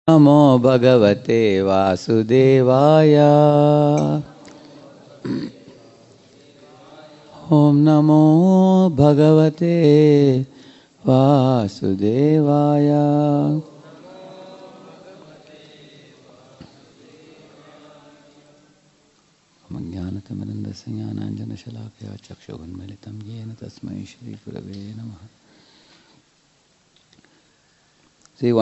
Namo Bhagavate Vasudevaya. Om Namo Bhagavate Vasudevaya. Jnanatamarandasya jnananjana shalakaya chakshuvunmilitam yena tasmai Shri Gurave Namaha. See,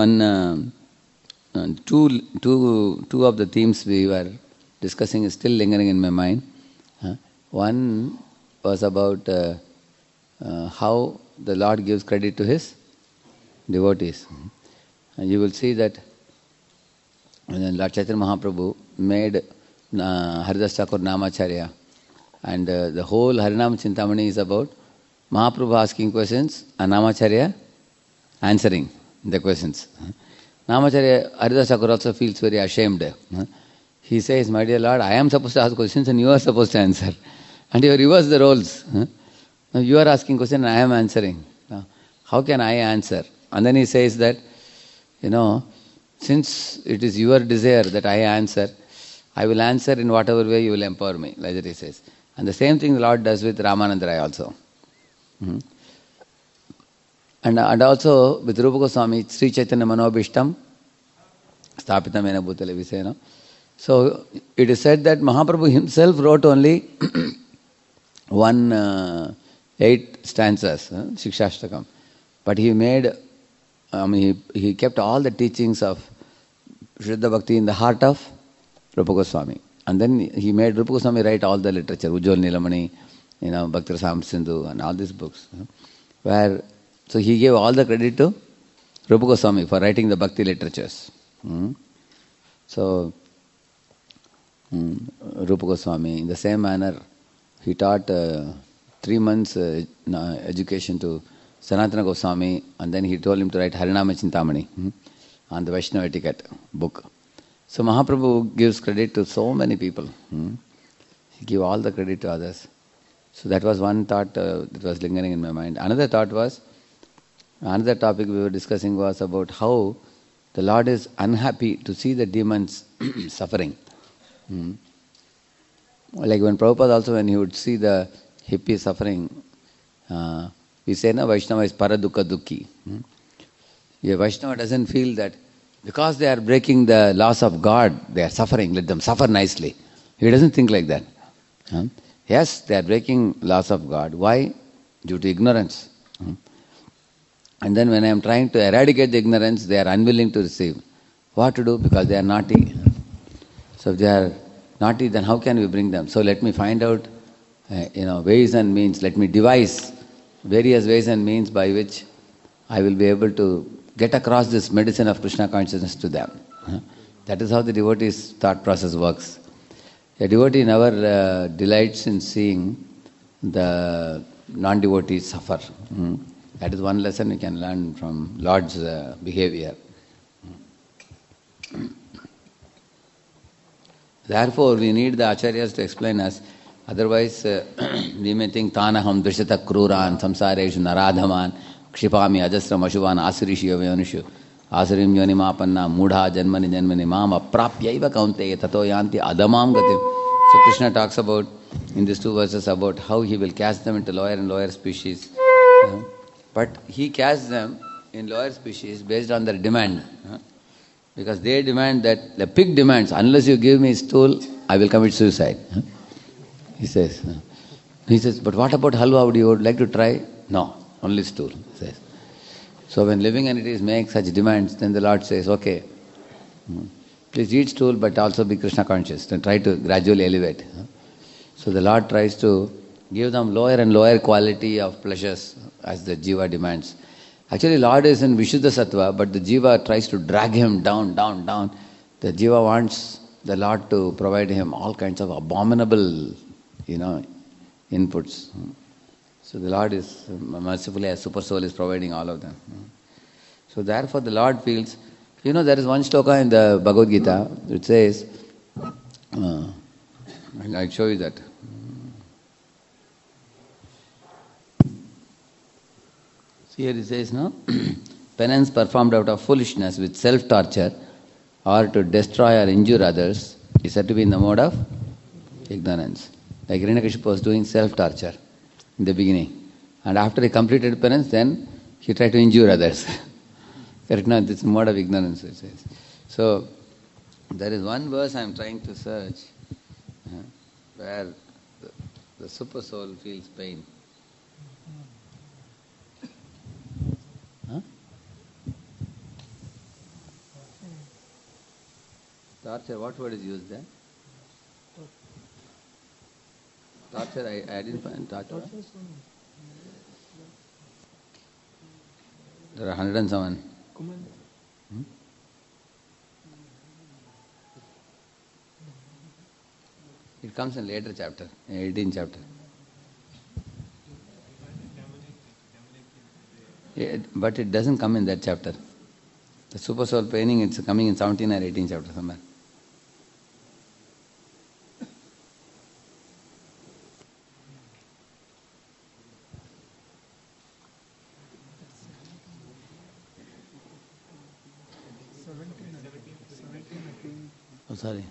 two of the themes we were discussing is still lingering in my mind. One was about how the Lord gives credit to His devotees. And you will see that Lord Chaitanya Mahaprabhu made Haridas Thakur Namacharya, and the whole Harinam Chintamani is about Mahaprabhu asking questions and Namacharya answering the questions. Namacharya, Haridas Thakur also feels very ashamed. He says, my dear Lord, I am supposed to ask questions and you are supposed to answer. And you reverse the roles. Now you are asking questions and I am answering. How can I answer? And then he says that, since it is your desire that I answer, I will answer in whatever way you will empower me, like that he says. And the same thing the Lord does with Ramananda Rai also. And also with Rupa Goswami, Sri Chaitanya Manobhishtam, Sthapitam Ena Bhutale Visena. So it is said that Mahaprabhu himself wrote only 8 stanzas, Shikshashtakam. But he made, he kept all the teachings of Shuddha Bhakti in the heart of Rupa Goswami. And then he made Rupa Goswami write all the literature, Ujjwal Nilamani, Bhakti Rasamrita Sindhu and all these books. So he gave all the credit to Rupa Goswami for writing the Bhakti literatures. So Rupa Goswami, in the same manner, he taught 3 months education to Sanatana Goswami, and then he told him to write Harinama Chintamani on the Vaishnava etiquette book. So Mahaprabhu gives credit to so many people. He gives all the credit to others. So that was one thought that was lingering in my mind. Another topic we were discussing was about how the Lord is unhappy to see the demons suffering. Like when Prabhupada also, when he would see the hippie suffering, we say, no, Vaishnava is paradukha dukhi. A Vaishnava doesn't feel that because they are breaking the laws of God, they are suffering, let them suffer nicely. He doesn't think like that. Yes, they are breaking laws of God. Why? Due to ignorance. And then when I am trying to eradicate the ignorance, they are unwilling to receive. What to do? Because they are naughty. So if they are naughty, then how can we bring them? So let me find out, ways and means. Let me devise various ways and means by which I will be able to get across this medicine of Krishna consciousness to them. That is how the devotee's thought process works. A devotee never delights in seeing the non-devotees suffer. That is one lesson we can learn from Lord's behavior. Therefore, we need the acharyas to explain us. Otherwise, we may think, Tanaham drishata kruran samsareshu naradhaman kshipami ajasram ashuvan asurishi yavanushu asurim yonimapanna mudha janmani janmani mam aprapyaiva kaunteya tato yanti adamam gatim. So Krishna talks about, in these 2 verses, about how he will cast them into lower and lower species. But he casts them in lower species based on their demand. Because they demand that, the pig demands, unless you give me stool, I will commit suicide. He says, but what about halwa? Would you like to try? No, only stool. He says. So when living entities make such demands, then the Lord says, okay, please eat stool, but also be Krishna conscious and try to gradually elevate. So the Lord tries to give them lower and lower quality of pleasures as the jiva demands. Actually, Lord is in Vishuddha Sattva, but the jiva tries to drag him down, down, down. The jiva wants the Lord to provide him all kinds of abominable, inputs. So the Lord is mercifully, as Super Soul, is providing all of them. So therefore the Lord feels, there is one shloka in the Bhagavad Gita, which says, I'll show you that. Here it says, penance performed out of foolishness with self-torture or to destroy or injure others is said to be in the mode of ignorance. Like Hiranyakashipu was doing self-torture in the beginning. And after he completed penance, then he tried to injure others. Correct? Now, this is mode of ignorance, it says. So, there is one verse I am trying to search where the super soul feels pain. Huh? Torture, what word is used there? Torture, I didn't find torture. There are 107. It comes in later chapter, 18th chapter. But it doesn't come in that chapter. The super soul paining, it's coming in 17 or 18th chapter somewhere. Oh, sorry.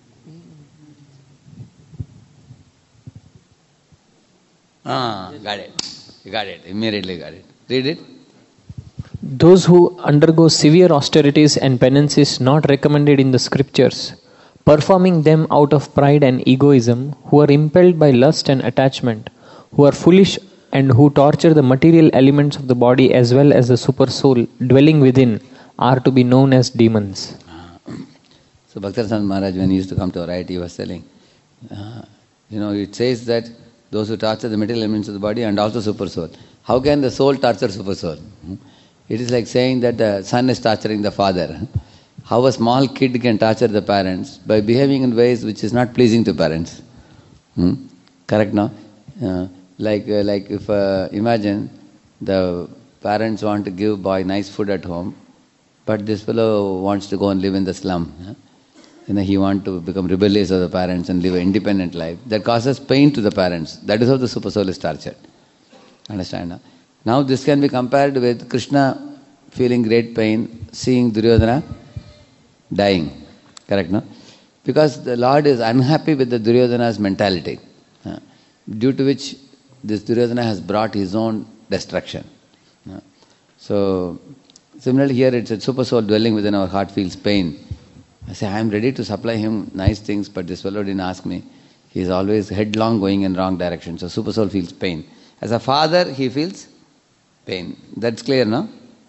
Got it. Got it. Immediately got it. Read it. Those who undergo severe austerities and penance is not recommended in the scriptures, performing them out of pride and egoism, who are impelled by lust and attachment, who are foolish and who torture the material elements of the body as well as the super soul dwelling within, are to be known as demons. So Bhaktarasana Maharaj, when he used to come to our IIT, he was telling, it says that those who torture the material elements of the body and also super soul. How can the soul torture super soul? It is like saying that the son is torturing the father. How a small kid can torture the parents? By behaving in ways which is not pleasing to parents. Correct, no? Like if imagine the parents want to give boy nice food at home, but this fellow wants to go and live in the slum. He wants to become rebellious of the parents and live an independent life. That causes pain to the parents. That is how the super soul is tortured. Understand? No? Now this can be compared with Krishna feeling great pain, seeing Duryodhana dying. Correct, no? Because the Lord is unhappy with the Duryodhana's mentality, due to which this Duryodhana has brought his own destruction. So, similarly here it's a super soul dwelling within our heart feels pain. I say, I am ready to supply him nice things, but this fellow didn't ask me. He is always headlong going in wrong direction. So super soul feels pain. As a father, he feels pain. That's clear, no?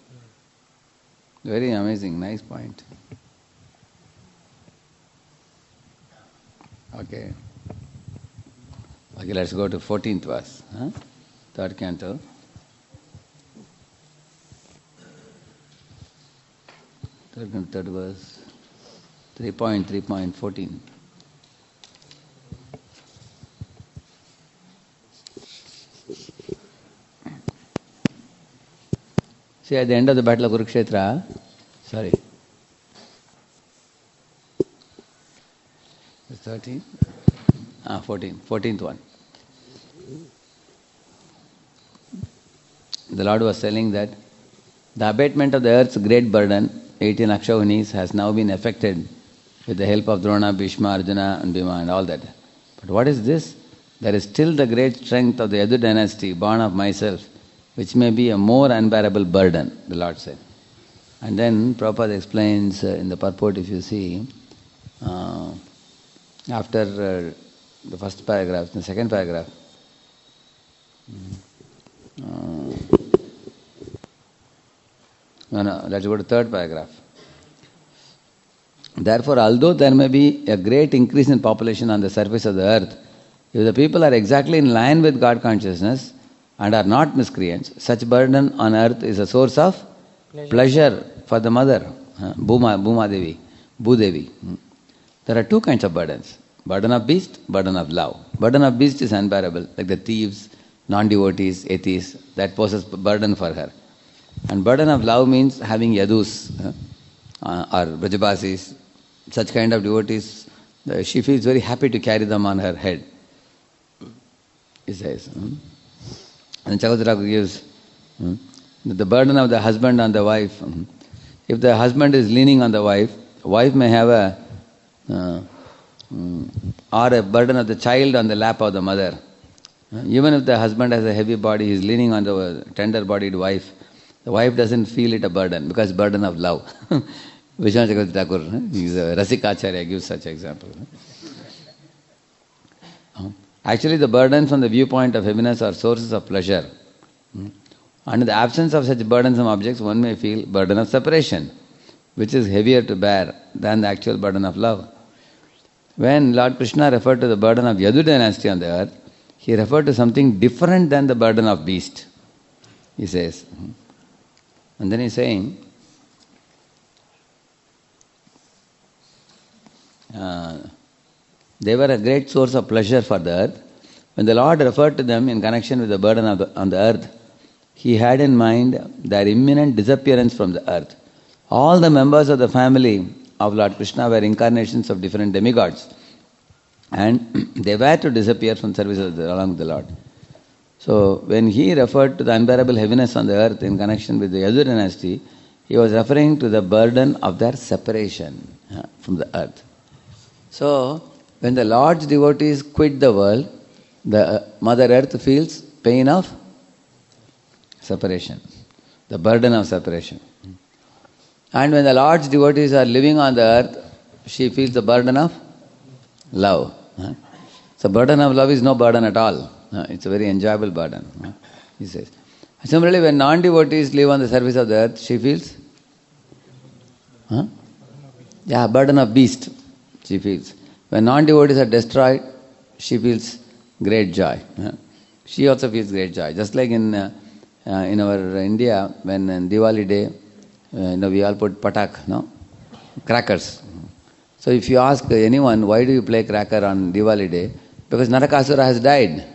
Very amazing, nice point. Okay, let's go to 14th verse. Third canto. Third verse. 3.14. See, at the end of the battle of Kurukshetra, 14th one. The Lord was telling that the abatement of the earth's great burden, 18 Akshavani's, has now been effected with the help of Drona, Bhishma, Arjuna and Bhima and all that. But what is this? There is still the great strength of the Yadu dynasty, born of myself, which may be a more unbearable burden, the Lord said. And then Prabhupada explains in the purport, if you see, after the first paragraph, the second paragraph, let's go to third paragraph. Therefore, although there may be a great increase in population on the surface of the earth, if the people are exactly in line with God consciousness and are not miscreants, such burden on earth is a source of pleasure for the mother, Bhumadevi, Bhudevi. There are two kinds of burdens. Burden of beast, burden of love. Burden of beast is unbearable, like the thieves, non-devotees, atheists, that poses burden for her. And burden of love means having yadus or brajabasis, such kind of devotees. She feels very happy to carry them on her head, he says. And Chakravarti gives the burden of the husband on the wife. If the husband is leaning on the wife, wife may have or a burden of the child on the lap of the mother. Even if the husband has a heavy body, he is leaning on the tender-bodied wife. The wife doesn't feel it a burden because burden of love. Vishwanath Chakravarti Thakur, he's a Rasikacharya, gives such example. Actually, the burdens from the viewpoint of heaviness are sources of pleasure. And in the absence of such burdensome objects, one may feel burden of separation, which is heavier to bear than the actual burden of love. When Lord Krishna referred to the burden of Yadu dynasty on the earth, he referred to something different than the burden of beast, he says. And then he's saying, they were a great source of pleasure for the earth. When the Lord referred to them in connection with the burden on the earth, he had in mind their imminent disappearance from the earth. All the members of the family of Lord Krishna were incarnations of different demigods, and they were to disappear from service along with the Lord. So when he referred to the unbearable heaviness on the earth in connection with the Yadu dynasty, he was referring to the burden of their separation from the earth. So when the Lord's devotees quit the world, the Mother Earth feels pain of separation, the burden of separation. And when the Lord's devotees are living on the earth, she feels the burden of love. So burden of love is no burden at all. It's a very enjoyable burden, he says. Similarly, when non-devotees live on the surface of the earth, she feels burden of beast, she feels. When non-devotees are destroyed, she feels great joy. She also feels great joy. Just like in our India, when on Diwali day, we all put patak, crackers. So if you ask anyone, why do you play cracker on Diwali day? Because Narakasura has died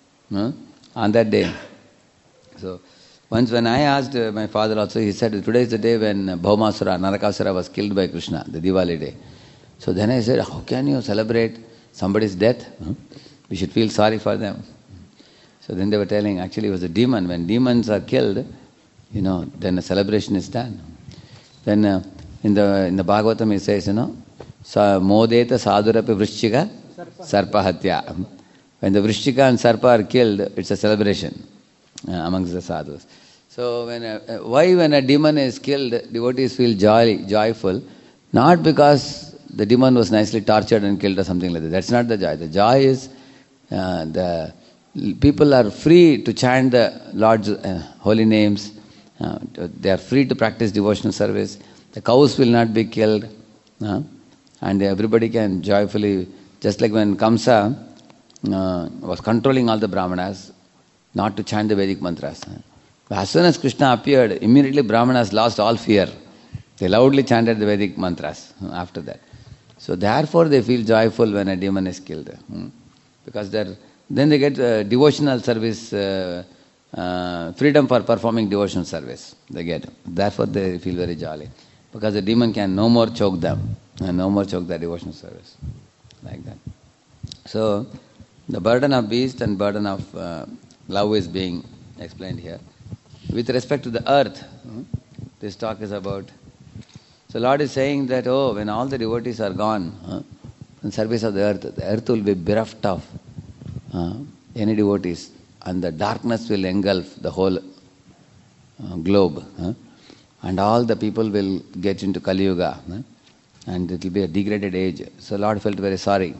on that day. So once when I asked my father also, he said, today is the day when Bhaumasura, Narakasura was killed by Krishna, the Diwali day. So then I said, how can you celebrate somebody's death? We should feel sorry for them. So then they were telling, actually it was a demon. When demons are killed, then a celebration is done. Then in the Bhagavatam it says, Modeta sadhurapi vrishchika sarpahatya. When the vrishchika and sarpa are killed, it's a celebration amongst the sadhus. So why when a demon is killed, devotees feel joyful? Not because the demon was nicely tortured and killed or something like that. That's not the joy. The joy is the people are free to chant the Lord's holy names. They are free to practice devotional service. The cows will not be killed. And everybody can joyfully, just like when Kamsa was controlling all the Brahmanas, not to chant the Vedic mantras. As soon as Krishna appeared, immediately Brahmanas lost all fear. They loudly chanted the Vedic mantras after that. So therefore they feel joyful when a demon is killed. Because then they get devotional service, freedom for performing devotional service. They get. Therefore they feel very jolly. Because the demon can no more choke them, and no more choke their devotional service. Like that. So the burden of beast and burden of love is being explained here. With respect to the earth, this talk is about. So Lord is saying that, when all the devotees are gone in service of the earth will be bereft of any devotees, and the darkness will engulf the whole globe. And all the people will get into Kali Yuga, and it will be a degraded age. So Lord felt very sorry.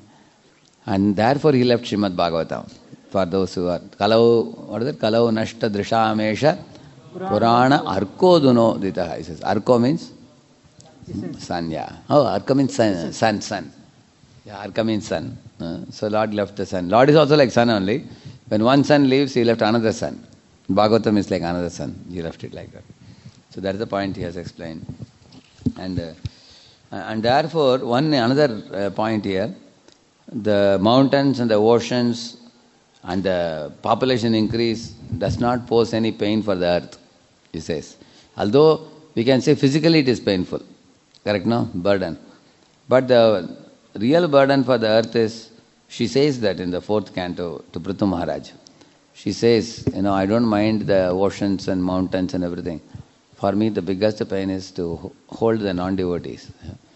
And therefore he left Srimad Bhagavatam for those who are Kalau Nashta Drishamesha Purana Arko Duno Ditaha. He says Arko means sun, Arka means sun. Yeah, Arka means sun. So Lord left the sun. Lord is also like sun only. When one sun leaves, he left another sun. Bhagavatam is like another sun. He left it like that. So that is the point he has explained. And therefore, another point here, the mountains and the oceans and the population increase does not pose any pain for the earth, he says. Although we can say physically it is painful, correct, no? Burden. But the real burden for the earth is, she says that in the 4th canto to Prithu Maharaj. She says, I don't mind the oceans and mountains and everything. For me, the biggest pain is to hold the non-devotees.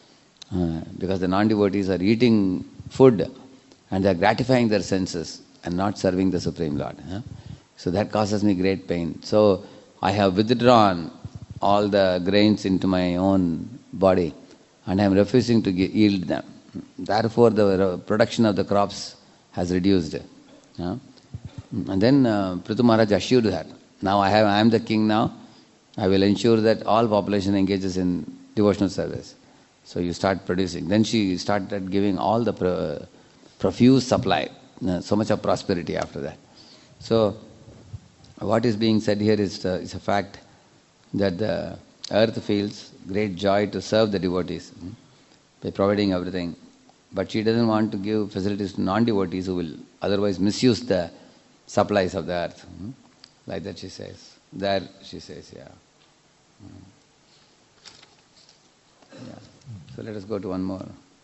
Because the non-devotees are eating food and they are gratifying their senses and not serving the Supreme Lord. So that causes me great pain. So I have withdrawn all the grains into my own body and I am refusing to yield them. Therefore, the production of the crops has reduced. And then Prithu Maharaj assured her, now I am the king now, I will ensure that all population engages in devotional service. So you start producing. Then she started giving all the profuse supply, so much of prosperity after that. So what is being said here is a fact that the earth feels great joy to serve the devotees by providing everything. But she doesn't want to give facilities to non-devotees who will otherwise misuse the supplies of the earth. Like that she says. There she says, yeah. So let us go to one more.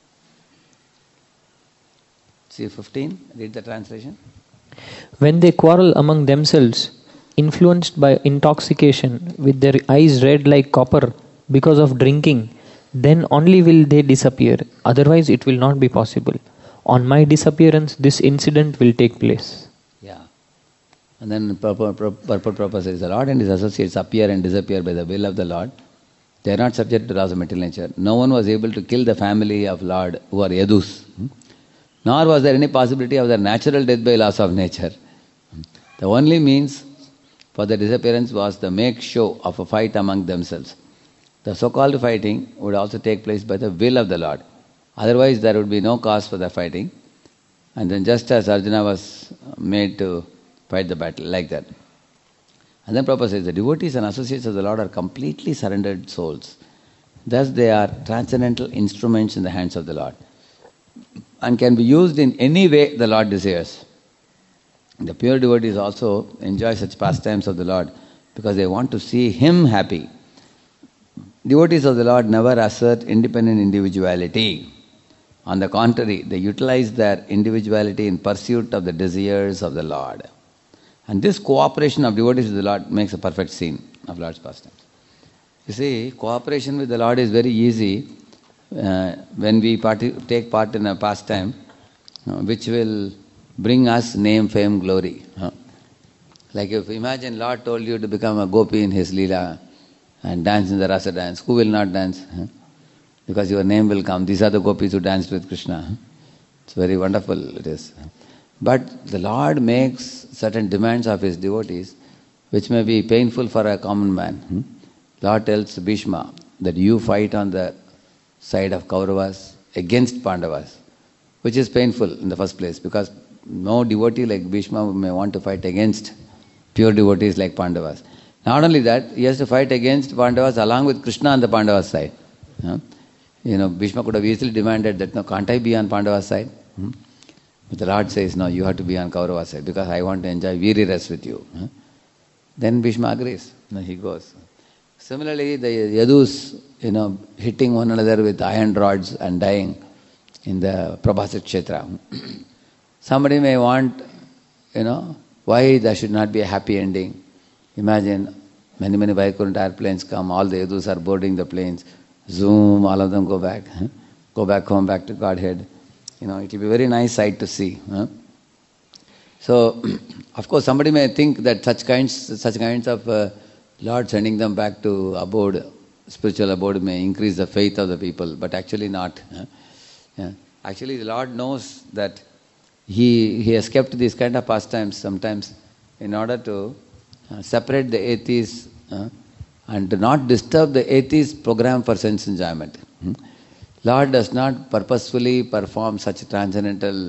See 15, read the translation. When they quarrel among themselves, influenced by intoxication, with their eyes red like copper because of drinking, then only will they disappear, otherwise it will not be possible. On my disappearance, this incident will take place. Yeah. And then purport says, the Lord and His associates appear and disappear by the will of the Lord. They are not subject to laws of material nature. No one was able to kill the family of Lord who are Yadus. Nor was there any possibility of their natural death by laws of nature. The only means for the disappearance was the make show of a fight among themselves. The so-called fighting would also take place by the will of the Lord. Otherwise there would be no cause for the fighting. And then just as Arjuna was made to fight the battle, like that. And then Prabhupada says, the devotees and associates of the Lord are completely surrendered souls. Thus they are transcendental instruments in the hands of the Lord and can be used in any way the Lord desires. The pure devotees also enjoy such pastimes of the Lord because they want to see Him happy. Devotees of the Lord never assert independent individuality. On the contrary, they utilize their individuality in pursuit of the desires of the Lord. And this cooperation of devotees with the Lord makes a perfect scene of Lord's pastimes. You see, cooperation with the Lord is very easy when we take part in a pastime which will bring us name, fame, glory. Like if imagine Lord told you to become a gopi in His Leela and dance in the rasa dance, who will not dance? Because your name will come. These are the gopis who danced with Krishna. It's very wonderful it is. But the Lord makes certain demands of His devotees which may be painful for a common man. Lord tells Bhishma that you fight on the side of Kauravas against Pandavas, which is painful in the first place because no devotee like Bhishma may want to fight against pure devotees like Pandavas. Not only that, he has to fight against Pandavas along with Krishna on the Pandavas side. Bhishma could have easily demanded that, no, can't I be on Pandavas side? But the Lord says, no, you have to be on Kauravas side because I want to enjoy Viri Ras with you. Then Bhishma agrees. He goes. Similarly, the Yadus, hitting one another with iron rods and dying in the Prabhasit Kshetra. Somebody may want, why there should not be a happy ending. Imagine, many Vaikuntha airplanes come, all the Yadus are boarding the planes, zoom, all of them go back home, back to Godhead. It will be a very nice sight to see. So, of course, somebody may think that such kinds of Lord sending them back to abode, spiritual abode, may increase the faith of the people, but actually not. Actually, the Lord knows that He has kept these kind of pastimes sometimes in order to separate the atheists and to not disturb the atheists' program for sense enjoyment. Lord does not purposefully perform such transcendental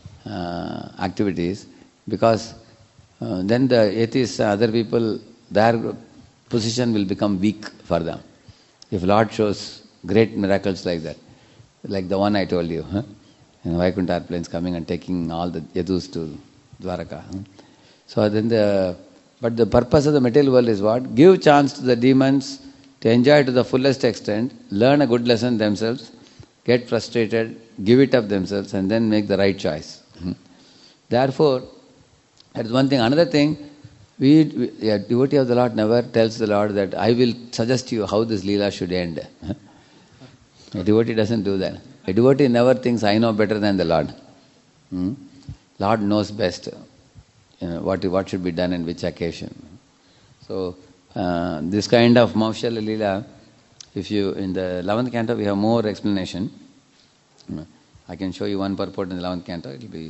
activities because then the atheists and other people, their position will become weak for them. If Lord shows great miracles like that, like the one I told you, Vaikuntha airplanes coming and taking all the Yadus to Dwaraka. So then but the purpose of the material world is what? Give chance to the demons to enjoy to the fullest extent, learn a good lesson themselves, get frustrated, give it up themselves, and then make the right choice. Therefore, that is one thing. Another thing, a devotee of the Lord never tells the Lord that I will suggest you how this Leela should end. A devotee doesn't do that. A devotee never thinks, I know better than the Lord. Lord knows best what should be done and which occasion. So, this kind of Maushalya Leela, if you, in the 11th canto, we have more explanation. I can show you one purport in the 11th canto. It will be...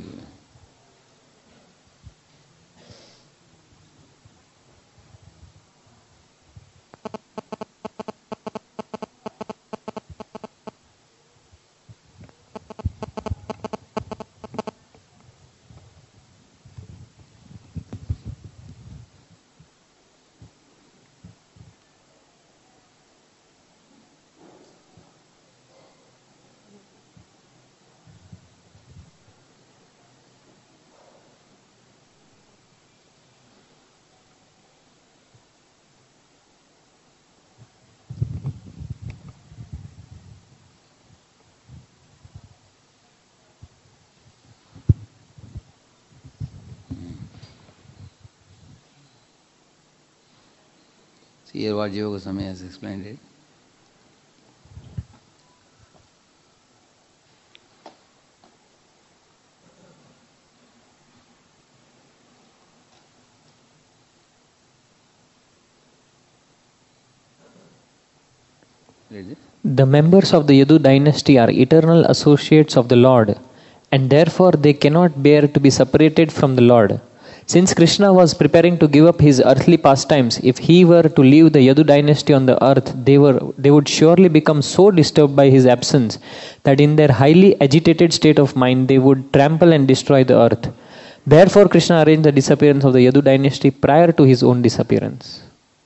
Here what Jiva Goswami has explained it. The members of the Yadu dynasty are eternal associates of the Lord, and therefore they cannot bear to be separated from the Lord. Since Krishna was preparing to give up his earthly pastimes, if he were to leave the Yadu dynasty on the earth, they would surely become so disturbed by his absence that in their highly agitated state of mind they would trample and destroy the earth. Therefore Krishna arranged the disappearance of the Yadu dynasty prior to his own disappearance.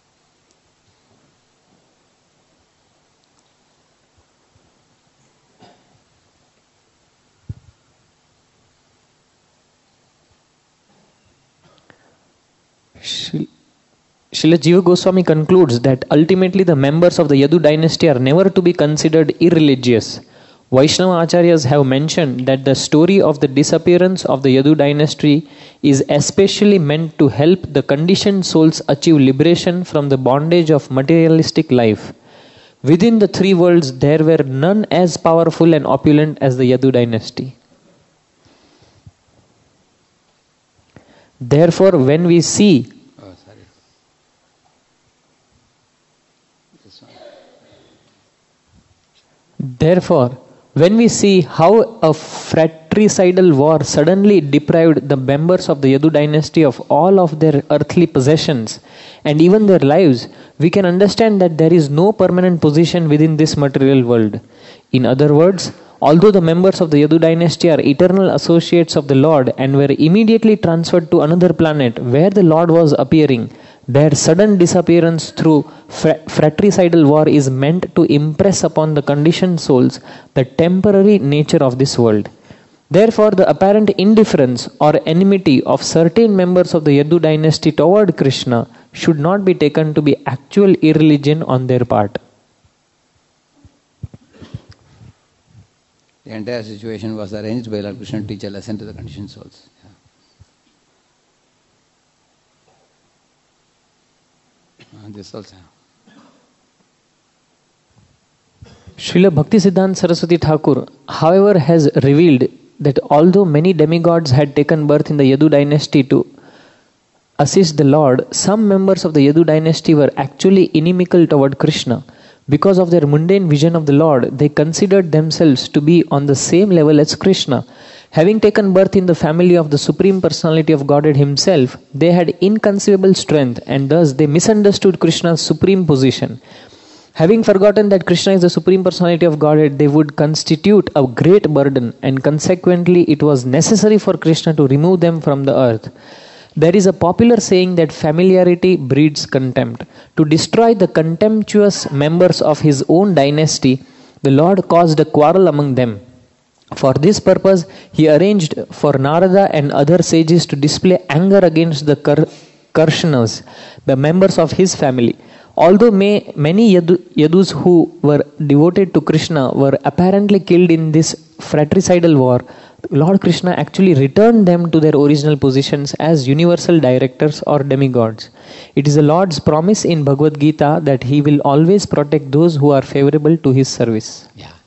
Srila Jiva Goswami concludes that ultimately the members of the Yadu dynasty are never to be considered irreligious. Vaishnava Acharyas have mentioned that the story of the disappearance of the Yadu dynasty is especially meant to help the conditioned souls achieve liberation from the bondage of materialistic life. Within the three worlds there were none as powerful and opulent as the Yadu dynasty. Therefore, when we see how a fratricidal war suddenly deprived the members of the Yadu dynasty of all of their earthly possessions and even their lives, we can understand that there is no permanent position within this material world. In other words, although the members of the Yadu dynasty are eternal associates of the Lord and were immediately transferred to another planet where the Lord was appearing, their sudden disappearance through fratricidal war is meant to impress upon the conditioned souls the temporary nature of this world. Therefore, the apparent indifference or enmity of certain members of the Yadu dynasty toward Krishna should not be taken to be actual irreligion on their part. The entire situation was arranged by Lord Krishna to teach a lesson to the conditioned souls. This also. Srila Bhaktisiddhanta Saraswati Thakur, however, has revealed that although many demigods had taken birth in the Yadu dynasty to assist the Lord, some members of the Yadu dynasty were actually inimical toward Krishna. Because of their mundane vision of the Lord, they considered themselves to be on the same level as Krishna. Having taken birth in the family of the Supreme Personality of Godhead Himself, they had inconceivable strength and thus they misunderstood Krishna's supreme position. Having forgotten that Krishna is the Supreme Personality of Godhead, they would constitute a great burden and consequently it was necessary for Krishna to remove them from the earth. There is a popular saying that familiarity breeds contempt. To destroy the contemptuous members of His own dynasty, the Lord caused a quarrel among them. For this purpose, He arranged for Narada and other sages to display anger against the Karshnas, the members of His family. Although many Yadus who were devoted to Krishna were apparently killed in this fratricidal war, Lord Krishna actually returned them to their original positions as universal directors or demigods. It is the Lord's promise in Bhagavad Gita that He will always protect those who are favorable to His service. Yeah.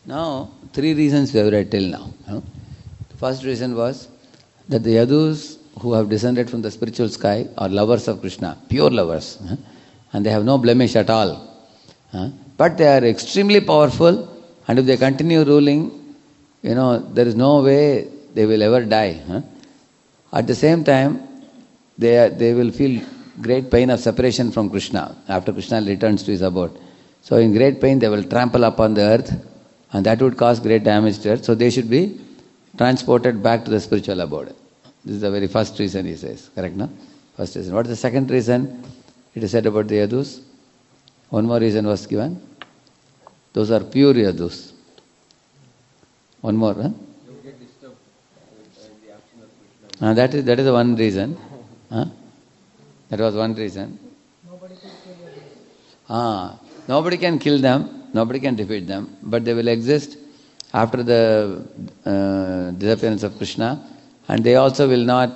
Now, three reasons we have read till now. The first reason was that the Yadus who have descended from the spiritual sky are lovers of Krishna, pure lovers, and they have no blemish at all. But they are extremely powerful, and if they continue ruling, there is no way they will ever die. At the same time, they will feel great pain of separation from Krishna after Krishna returns to his abode. So in great pain, they will trample upon the earth, and that would cause great damage to earth. So they should be transported back to the spiritual abode. This is the very first reason he says. Correct, no? First reason. What is the second reason it is said about the Yadus? One more reason was given. Those are pure Yadus. One more, huh? You get disturbed with the action of Krishna. That is the one reason. That was one reason. Nobody can kill them, nobody can defeat them, but they will exist after the disappearance of Krishna, and they also will not,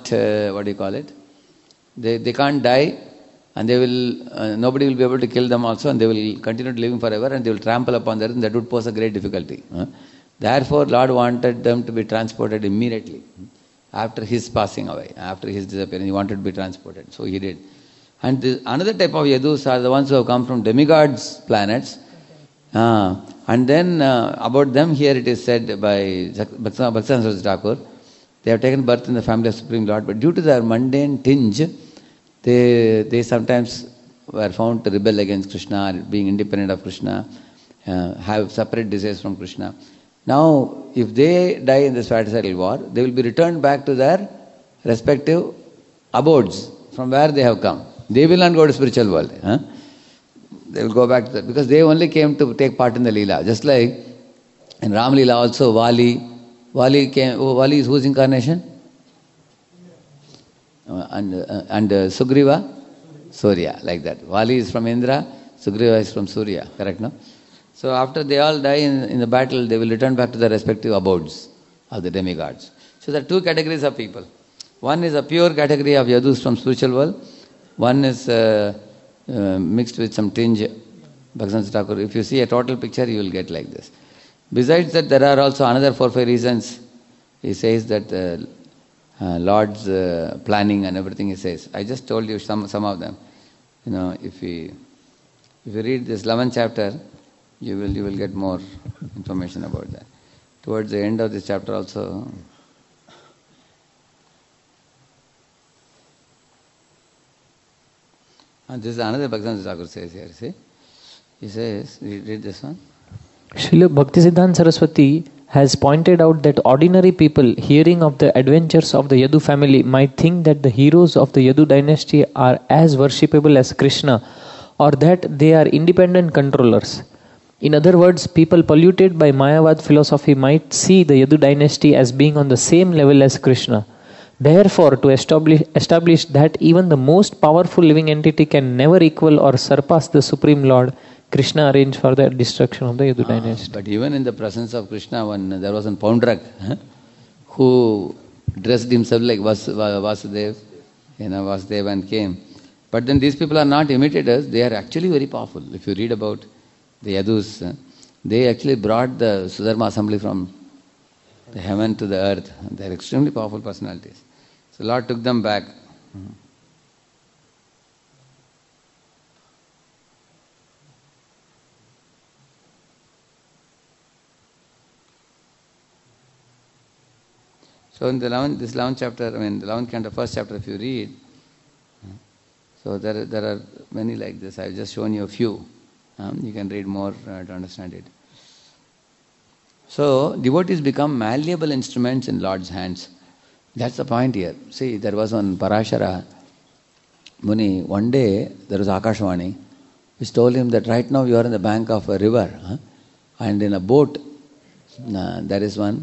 they can't die, and they will, nobody will be able to kill them also, and they will continue living forever, and they will trample upon the earth, and that would pose a great difficulty. Therefore, Lord wanted them to be transported immediately after his passing away, after his disappearance. He wanted to be transported, so he did. And another type of Yadus are the ones who have come from demigods' planets. And then about them here it is said by Bhaktivinoda Saraswati Thakur, they have taken birth in the family of Supreme Lord, but due to their mundane tinge, they sometimes were found to rebel against Krishna, being independent of Krishna, have separate desires from Krishna. Now, if they die in this fratricidal war, they will be returned back to their respective abodes from where they have come. They will not go to spiritual world. They will go back to that because they only came to take part in the Leela. Just like in Ram Leela also, Vali is whose incarnation? And Sugriva? Surya, like that. Vali is from Indra, Sugriva is from Surya, correct, no? So after they all die in the battle, they will return back to their respective abodes of the demigods. So there are two categories of people. One is a pure category of Yadus from spiritual world. One is mixed with some tinge. Bhaktivinoda Thakur, if you see a total picture, you will get like this. Besides that, there are also another 4-5 reasons. He says that Lord's planning and everything he says. I just told you some of them. If you read this 11th chapter, you will get more information about that. Towards the end of this chapter also. And this is another Bhaktivinoda Thakur says here, see? He says, read this one. Srila Bhaktisiddhanta Saraswati has pointed out that ordinary people hearing of the adventures of the Yadu family might think that the heroes of the Yadu dynasty are as worshipable as Krishna, or that they are independent controllers. In other words, people polluted by Mayavad philosophy might see the Yadu dynasty as being on the same level as Krishna. Therefore, to establish that even the most powerful living entity can never equal or surpass the Supreme Lord, Krishna arranged for the destruction of the Yadu dynasty. But even in the presence of Krishna, there was an Poundrak who dressed himself like Vasudev, Vasudev and came. But then these people are not imitators, they are actually very powerful. If you read about the Yadus, they actually brought the Sudharma assembly from the heaven to the earth. They are extremely powerful personalities. So Lord took them back. So in the 11th chapter, the 11th canto, first chapter, if you read, so there are many like this. I have just shown you a few. You can read more to understand it. So devotees become malleable instruments in Lord's hands. That's the point here. See, there was one Parashara Muni. One day there was Akashvani, which told him that right now you are in the bank of a river, and in a boat there is one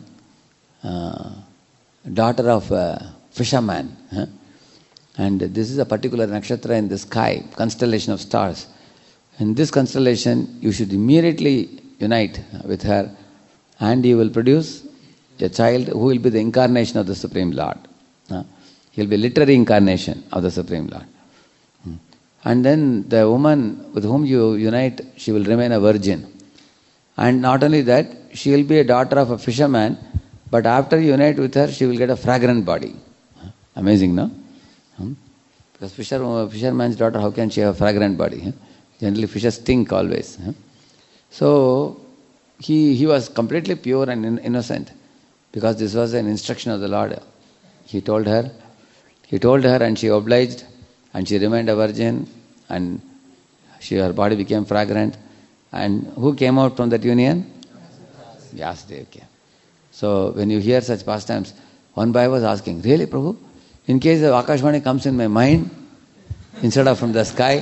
daughter of a fisherman, and this is a particular nakshatra in the sky, constellation of stars. In this constellation, you should immediately unite with her, and you will produce a child who will be the incarnation of the Supreme Lord. He will be literary incarnation of the Supreme Lord. And then the woman with whom you unite, she will remain a virgin. And not only that, she will be a daughter of a fisherman, but after you unite with her, she will get a fragrant body. Amazing, no? Because fisherman's daughter, how can she have a fragrant body? Generally, fishes stink always. So, he was completely pure and innocent, because this was an instruction of the Lord. He told her and she obliged, and she remained a virgin, and her body became fragrant. And who came out from that union? Vyasadeva came. So when you hear such pastimes, one boy was asking, really Prabhu? In case the Akashvani comes in my mind, instead of from the sky,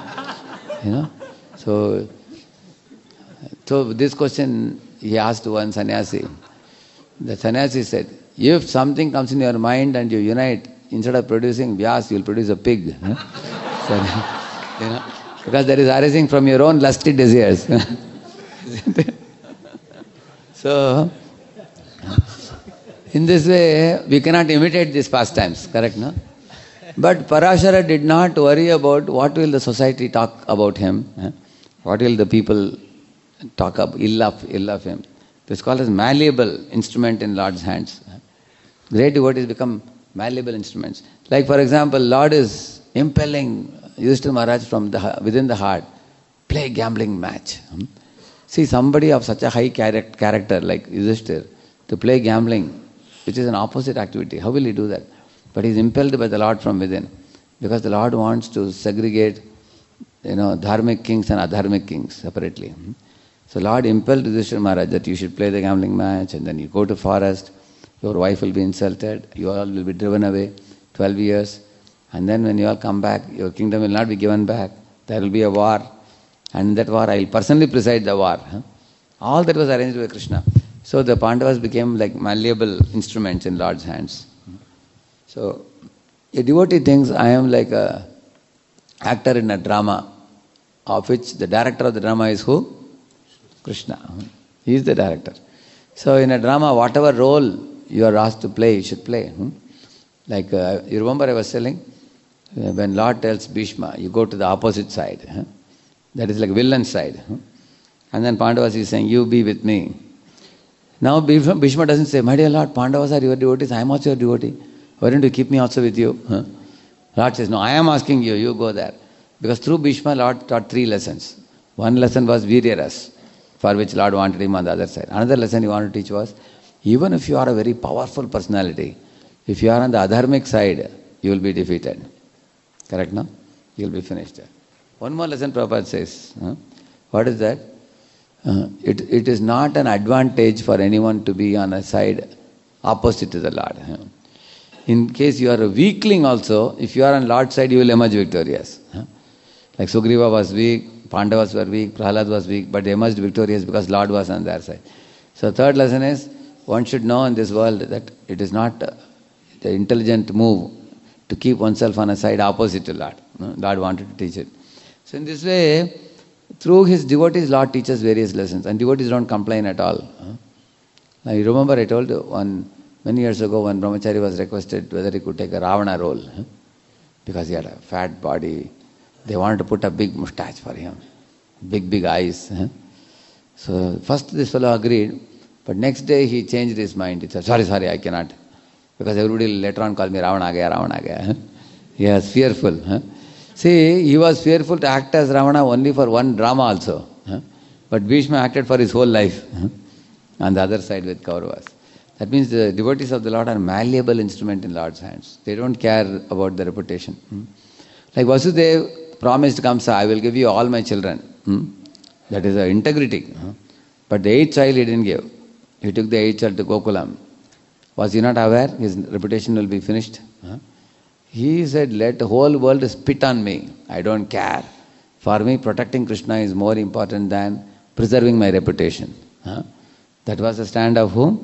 So this question he asked to one sannyasi. The sannyasi said, if something comes in your mind and you unite, instead of producing Vyas, you will produce a pig. So, because that is arising from your own lusty desires. So, in this way, we cannot imitate these pastimes, correct, no? But Parashara did not worry about what will the society talk about him, what will the people talk ill of him. It's called as malleable instrument in Lord's hands. Great devotees become malleable instruments. Like for example, Lord is impelling Yudhishthira Maharaj from within the heart, play gambling match. See, somebody of such a high character like Yudhishthira to play gambling, which is an opposite activity, how will he do that? But he is impelled by the Lord from within, because the Lord wants to segregate, dharmic kings and adharmic kings separately. So Lord impelled Yudhishthira Maharaj that you should play the gambling match, and then you go to forest, your wife will be insulted, you all will be driven away 12 years, and then when you all come back, your kingdom will not be given back. There will be a war, and in that war I will personally preside the war. All that was arranged by Krishna. So the Pandavas became like malleable instruments in Lord's hands. So a devotee thinks I am like a actor in a drama, of which the director of the drama is who? Krishna. He is the director. So in a drama, whatever role you are asked to play, you should play. Like you remember I was telling, when Lord tells Bhishma, you go to the opposite side. That is like villain side. And then Pandavas is saying, you be with me. Now Bhishma doesn't say, my dear Lord, Pandavas are your devotees, I am also your devotee. Why don't you keep me also with you? Lord says, no, I am asking you, you go there. Because through Bhishma, Lord taught 3 lessons. One lesson was Viryaras, for which Lord wanted him on the other side. Another lesson he wanted to teach was, even if you are a very powerful personality, if you are on the adharmic side, you will be defeated. Correct, no? You will be finished. One more lesson Prabhupada says. What is that? It is not an advantage for anyone to be on a side opposite to the Lord. In case you are a weakling also, if you are on Lord's side, you will emerge victorious. Like Sugriva was weak, Pandavas were weak, Prahlad was weak, but they emerged victorious because Lord was on their side. So third lesson is, one should know in this world that it is not the intelligent move to keep oneself on a side opposite to Lord. Lord wanted to teach it. So in this way, through his devotees, Lord teaches various lessons, and devotees don't complain at all. Now you remember I told you many years ago when Brahmachari was requested whether he could take a Ravana role, because he had a fat body. They wanted to put a big moustache for him, big eyes. So first this fellow agreed, but next day he changed his mind. He said, sorry, I cannot. Because everybody will later on call me Ravana aa gaya. He was fearful. See, he was fearful to act as Ravana only for one drama also. But Bhishma acted for his whole life on the other side with Kauravas. That means the devotees of the Lord are malleable instrument in Lord's hands. They don't care about the reputation. Like Vasudeva promised Kamsa, I will give you all my children. That is integrity. But the 8th child he didn't give. He took the 8th child to Gokulam. Was he not aware his reputation will be finished? He said, let the whole world spit on me. I don't care. For me, protecting Krishna is more important than preserving my reputation. That was the stand of whom?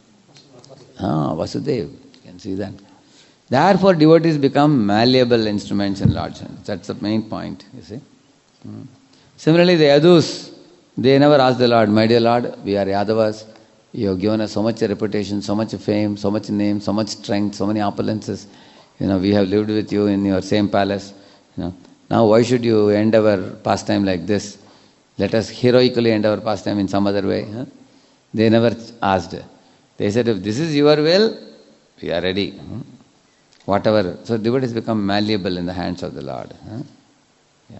Vasudeva. You can see that. Therefore, devotees become malleable instruments in Lord's hands. That's the main point, you see. Similarly, the Yadus, they never asked the Lord, my dear Lord, we are Yadavas. You have given us so much reputation, so much fame, so much name, so much strength, so many opulences. We have lived with you in your same palace. Now why should you end our pastime like this? let us heroically end our pastime in some other way. Huh? They never asked. They said, if this is your will, we are ready. Whatever. So devotees become malleable in the hands of the Lord. Huh? Yeah.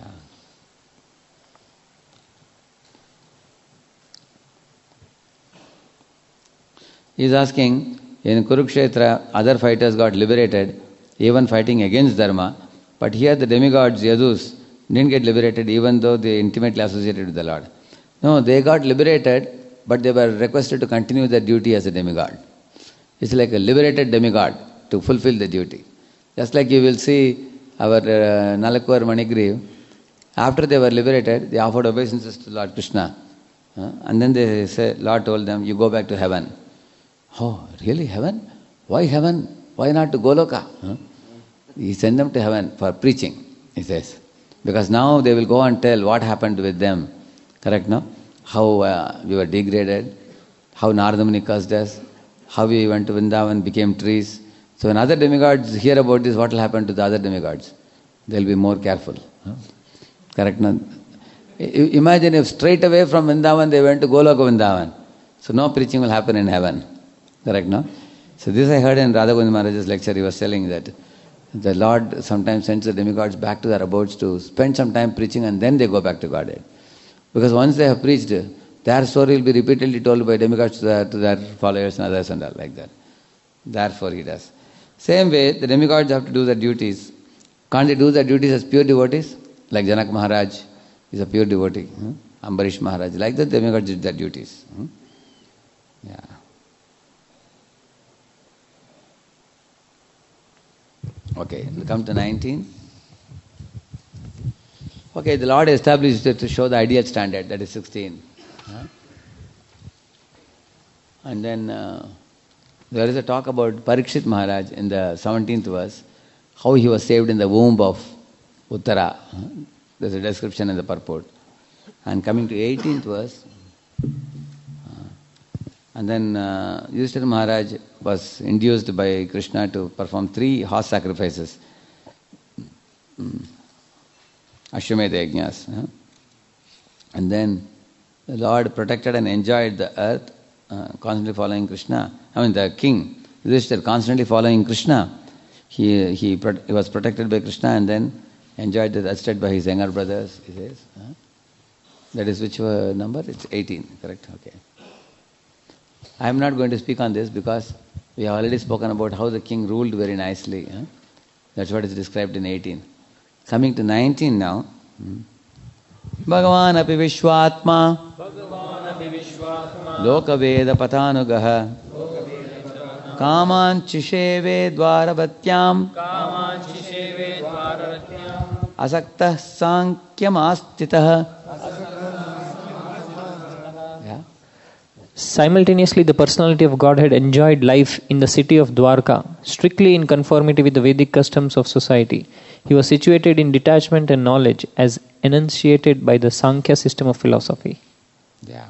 He is asking, in Kurukshetra, other fighters got liberated, even fighting against Dharma. But here the demigods, Yadus, didn't get liberated even though they intimately associated with the Lord. No, they got liberated, but they were requested to continue their duty as a demigod. It's like a liberated demigod to fulfill the duty. Just like you will see our Nalakur Manigriv, after they were liberated, they offered obeisances to Lord Krishna. And then they say, Lord told them, you go back to heaven. Oh, really, heaven? Why heaven? Why not to Goloka? He sent them to heaven for preaching, he says. Because now they will go and tell what happened with them. Correct, no? How we were degraded, how Narada Muni cursed us, how we went to Vrindavan, became trees. So when other demigods hear about this, what will happen to the other demigods? They will be more careful. Correct, no? Imagine if straight away from Vrindavan they went to Goloka Vrindavan. So no preaching will happen in heaven. Correct, no? So this I heard in Radha Govinda Maharaj's lecture. He was telling that the Lord sometimes sends the demigods back to their abodes to spend some time preaching and then they go back to Godhead. Because once they have preached, their story will be repeatedly told by demigods to their followers and others and all like that. Therefore he does. Same way, the demigods have to do their duties. Can't they do their duties as pure devotees? Like Janak Maharaj is a pure devotee. Ambarish Maharaj. Like that, demigods did their duties. Yeah. Okay, we'll come to 19. Okay, the Lord established it to show the ideal standard, that is 16. And then there is a talk about Parikshit Maharaj in the 17th verse, how he was saved in the womb of Uttara. There's a description in the purport. And coming to 18th verse, and then Yudhishthira Maharaj was induced by Krishna to perform 3 horse sacrifices. Ashwamedha Yajnas. And then the Lord protected and enjoyed the earth, constantly following Krishna. The king, Yudhishthira, constantly following Krishna. He was protected by Krishna and then enjoyed the earth state by his younger brothers, he says. That is which number? It's 18, correct? Okay. I am not going to speak on this because we have already spoken about how the king ruled very nicely. That's what is described in 18. Coming to 19 now. Bhagavan api Vishwatma Loka Veda Pathanugaha Kaman Chisheve Dvarabatyam Asakta Sankyam Astitah. Simultaneously, the personality of Godhead enjoyed life in the city of Dwarka, strictly in conformity with the Vedic customs of society. He was situated in detachment and knowledge as enunciated by the Sankhya system of philosophy. Yeah.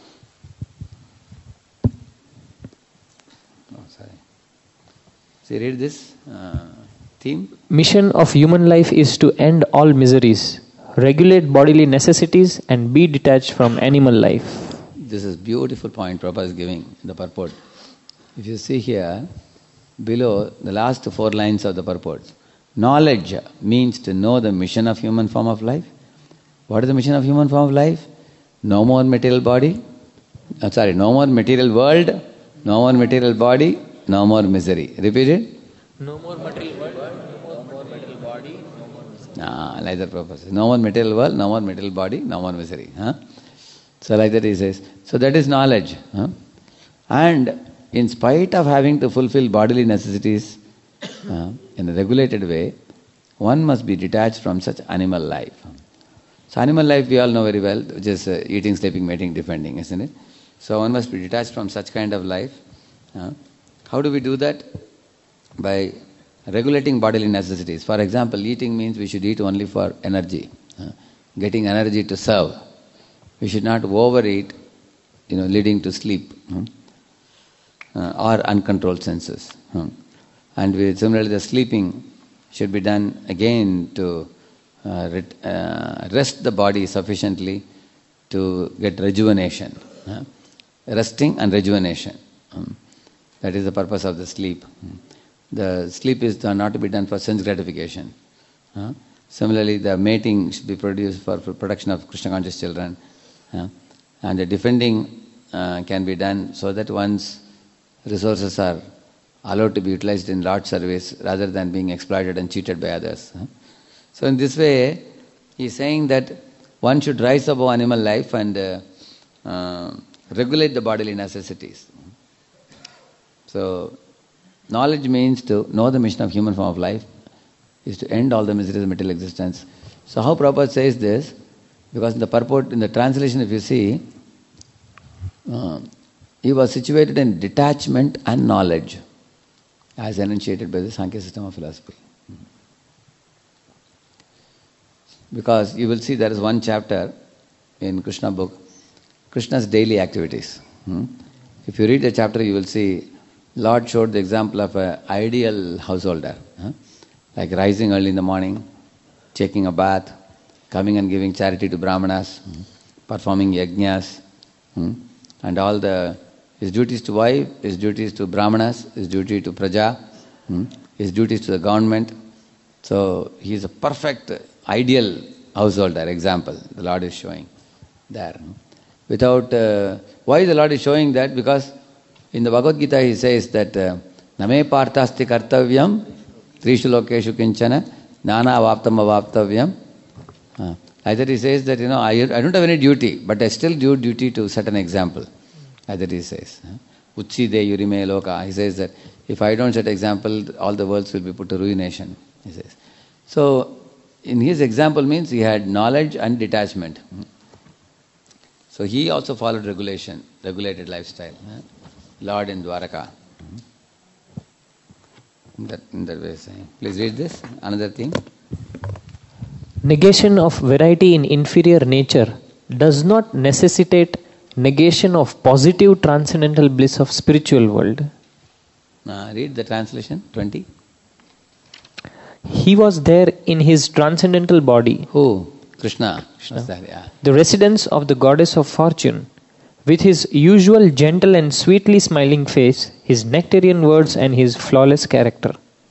Oh, sorry. See, read this theme. Mission of human life is to end all miseries, regulate bodily necessities, and be detached from animal life. This is beautiful point Prabhupada is giving in the purport. If you see here, below the last 4 lines of the purport, knowledge means to know the mission of human form of life. What is the mission of human form of life? No more material body, no more material world, no more material body, no more misery. Repeat it. No more material world, no more material body, no more misery. Like that Prabhupada says. No more material world, no more material body, no more misery. So like that he says. So that is knowledge. And in spite of having to fulfill bodily necessities in a regulated way, one must be detached from such animal life. So animal life we all know very well, which is eating, sleeping, mating, defending, isn't it? So one must be detached from such kind of life. How do we do that? By regulating bodily necessities. For example, eating means we should eat only for energy, getting energy to serve. We should not overeat, leading to sleep or uncontrolled senses. And similarly, the sleeping should be done again to rest the body sufficiently to get rejuvenation. Resting and rejuvenation. That is the purpose of the sleep. The sleep is not to be done for sense gratification. Similarly, the mating should be produced for production of Krishna conscious children. And the defending can be done so that one's resources are allowed to be utilized in Lord's service rather than being exploited and cheated by others. So in this way, he is saying that one should rise above animal life and regulate the bodily necessities. So, knowledge means to know the mission of human form of life, is to end all the miseries of material existence. So how Prabhupada says this, because in the purport, in the translation if you see, he was situated in detachment and knowledge, as enunciated by the Sankhya system of philosophy. Because you will see there is one chapter in Krishna book, Krishna's daily activities. If you read the chapter, you will see Lord showed the example of an ideal householder, like rising early in the morning, taking a bath, coming and giving charity to Brahmanas, performing yajnas, and all his duties to wife, his duties to Brahmanas, his duty to Praja, his duties to the government. So he is a perfect, ideal householder example the Lord is showing there. Without, why the Lord is showing that? Because in the Bhagavad Gita he says that Name partasti kartavyam trishu lokeshu kinchana nana avaptam avaptavyam. Either he says that, I don't have any duty, but I still do duty to set an example. Either he says, Uchide yurime loka. He says that if I don't set example, all the worlds will be put to ruination. He says. So, in his example means he had knowledge and detachment. So he also followed regulated lifestyle. Lord in Dwaraka. In that way saying. Please read this. Another thing. Negation of variety in inferior nature does not necessitate negation of positive transcendental bliss of spiritual world. Read the translation, 20. He was there in his transcendental body. Who? Krishna. Was there, yeah. The residence of the goddess of fortune, with his usual gentle and sweetly smiling face, his nectarian words and his flawless character.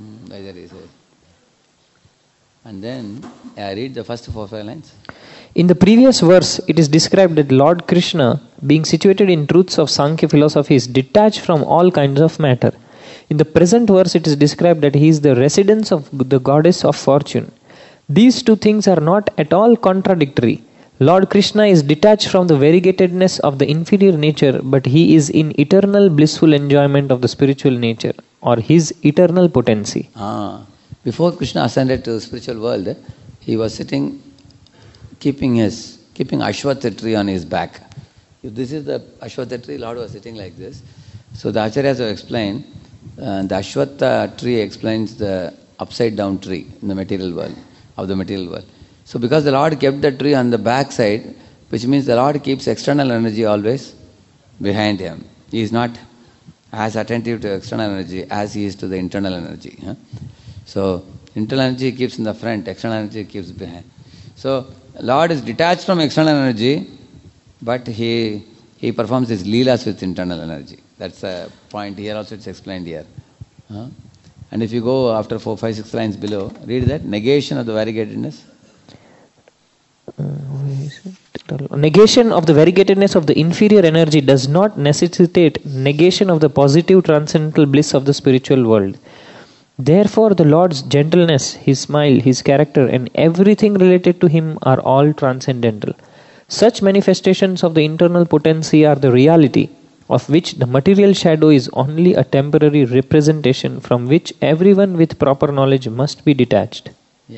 And then, read the first 4-5 lines. In the previous verse, it is described that Lord Krishna, being situated in truths of Sankhya philosophy, is detached from all kinds of matter. In the present verse, it is described that he is the residence of the goddess of fortune. These two things are not at all contradictory. Lord Krishna is detached from the variegatedness of the inferior nature, but he is in eternal blissful enjoyment of the spiritual nature, or his eternal potency. Before Krishna ascended to the spiritual world, he was sitting, keeping Ashwatha tree on his back. If this is the Ashwatha tree, Lord was sitting like this. So the Acharyas have explained, the Ashwatha tree explains the upside down tree in the material world, of the material world. So because the Lord kept the tree on the back side, which means the Lord keeps external energy always behind him. He is not as attentive to external energy as he is to the internal energy. So internal energy keeps in the front, external energy keeps behind. So Lord is detached from external energy, but he performs his leelas with internal energy. That's a point here also, it's explained here. And if you go after 4, 5, 6 lines below, read that, negation of the variegatedness. Negation of the variegatedness of the inferior energy does not necessitate negation of the positive transcendental bliss of the spiritual world. Therefore, the Lord's gentleness, his smile, his character, and everything related to him are all transcendental. Such manifestations of the internal potency are the reality, of which the material shadow is only a temporary representation from which everyone with proper knowledge must be detached.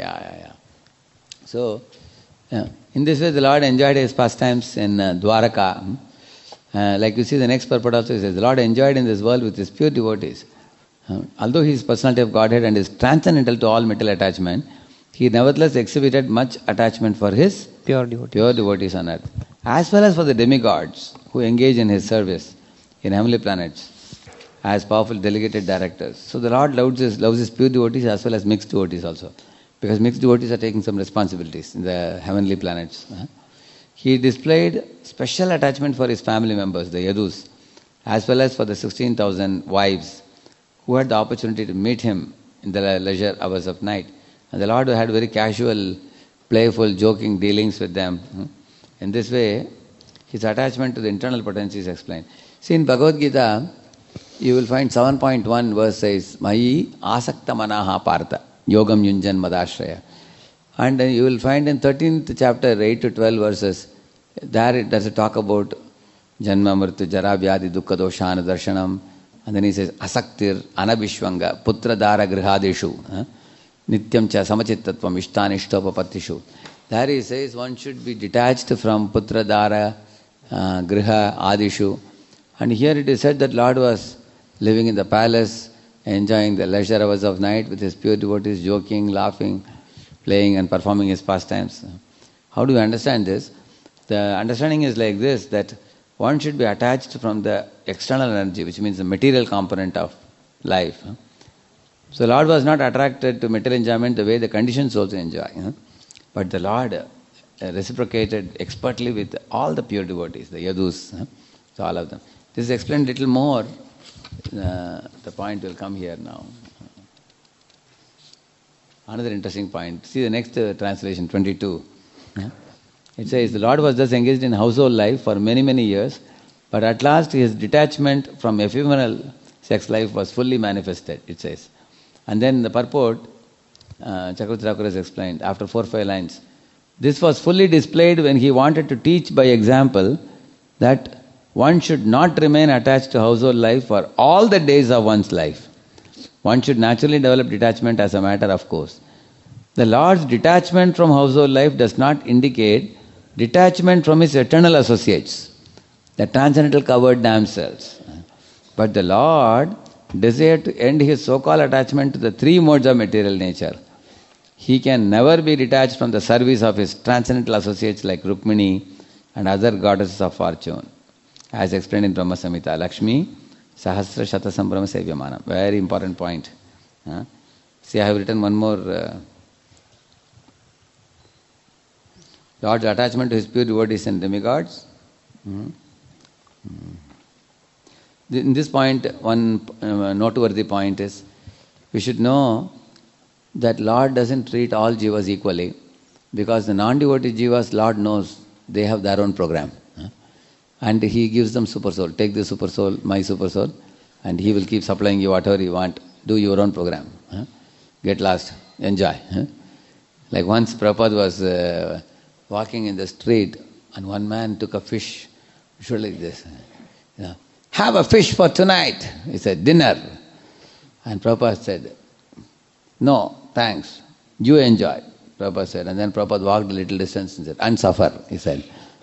So, in this way the Lord enjoyed his pastimes in Dwaraka. Like you see the next purport also says, the Lord enjoyed in this world with his pure devotees. Although he is personality of Godhead and is transcendental to all material attachment, he nevertheless exhibited much attachment for his pure devotees on earth, as well as for the demigods who engage in his service in heavenly planets as powerful delegated directors. So the Lord loves his pure devotees as well as mixed devotees also, because mixed devotees are taking some responsibilities in the heavenly planets. he displayed special attachment for his family members, the Yadus, as well as for the 16,000 wives who had the opportunity to meet him in the leisure hours of night. And the Lord had very casual, playful, joking dealings with them. In this way, his attachment to the internal potency is explained. See, in Bhagavad Gita, you will find 7.1 verse says, Mayi asakta manaha partha, yogam yunjan madashraya. And you will find in 13th chapter, 8 to 12 verses, there it does talk about Janma Mrityu Jara Vyadi Dukkha Doshana Darshanam. And then he says, Asaktir Anabhishvanga Putra Dara Grihadeshu Nityam Cha Samachittatvam Ishtanishtopapatishu. There he says one should be detached from Putra Dara Griha Adishu. And here it is said that Lord was living in the palace, enjoying the leisure hours of night with his pure devotees, joking, laughing, playing and performing his pastimes. How do you understand this? The understanding is like this, that one should be attached from the external energy, which means the material component of life. So the Lord was not attracted to material enjoyment the way the conditioned souls enjoy. But the Lord reciprocated expertly with all the pure devotees, the Yadus, so all of them. This is explained a little more. The point will come here now. Another interesting point. See the next translation, 22. It says, the Lord was thus engaged in household life for many, many years, but at last his detachment from ephemeral sex life was fully manifested, it says. And then the purport, Chakravarti Thakur has explained, after 4 or 5 lines, this was fully displayed when he wanted to teach by example that one should not remain attached to household life for all the days of one's life. One should naturally develop detachment as a matter of course. The Lord's detachment from household life does not indicate detachment from his eternal associates, the transcendental covered damsels. But the Lord desired to end his so-called attachment to the 3 modes of material nature. He can never be detached from the service of his transcendental associates like Rukmini and other goddesses of fortune, as explained in Brahma Samhita. Lakshmi Sahasra Shata Sambrama Sevyamanam. Very important point. See, I have written one more. Lord's attachment to his pure devotees and demigods. In this point, one noteworthy point is, we should know that Lord doesn't treat all jivas equally, because the non-devotee jivas, Lord knows they have their own program. And he gives them super soul. Take this super soul, my super soul, and he will keep supplying you whatever you want. Do your own program. Get lost. Enjoy. Like once Prabhupada was walking in the street, and one man took a fish, should like this. Have a fish for tonight. He said, dinner. And Prabhupada said, no, thanks. You enjoy. Prabhupada said. And then Prabhupada walked a little distance and said, and suffer, he said.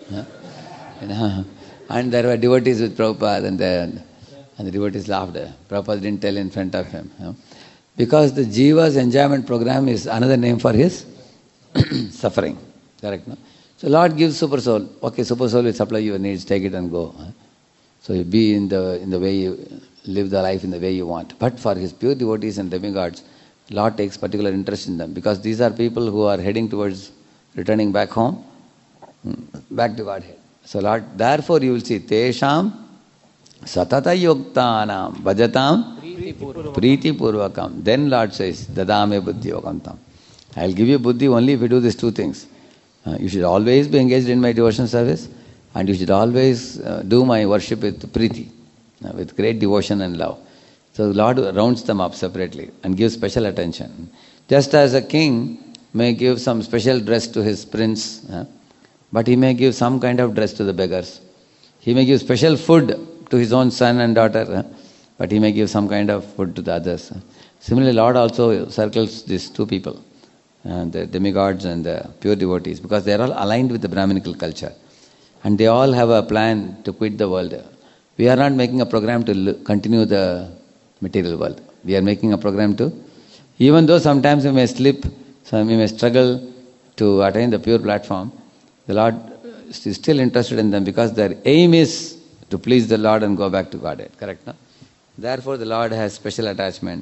And there were devotees with Prabhupada, and the devotees laughed. Prabhupada didn't tell in front of him. Because the jiva's enjoyment program is another name for his suffering. Correct, no? So Lord gives super soul. Okay, super soul will supply your needs, take it and go. So you be in the way you live the life in the way you want. But for his pure devotees and demigods, Lord takes particular interest in them, because these are people who are heading towards returning back home, back to Godhead. So Lord, therefore you will see, Tesham Satata Yoktanam Bhajatam Priti Purvakam. Then Lord says, Dadame Buddhi Yogantam. I will give you buddhi only if you do these 2 things. You should always be engaged in my devotion service, and you should always do my worship with priti, with great devotion and love. So the Lord rounds them up separately and gives special attention. Just as a king may give some special dress to his prince, but he may give some kind of dress to the beggars. He may give special food to his own son and daughter, but he may give some kind of food to the others. Similarly, Lord also circles these 2 people, the demigods and the pure devotees, because they are all aligned with the Brahminical culture. And they all have a plan to quit the world. We are not making a program to continue the material world. We are making a program to, even though sometimes we may slip, we may struggle to attain the pure platform, the Lord is still interested in them, because their aim is to please the Lord and go back to Godhead. Correct, no? Therefore the Lord has special attachment.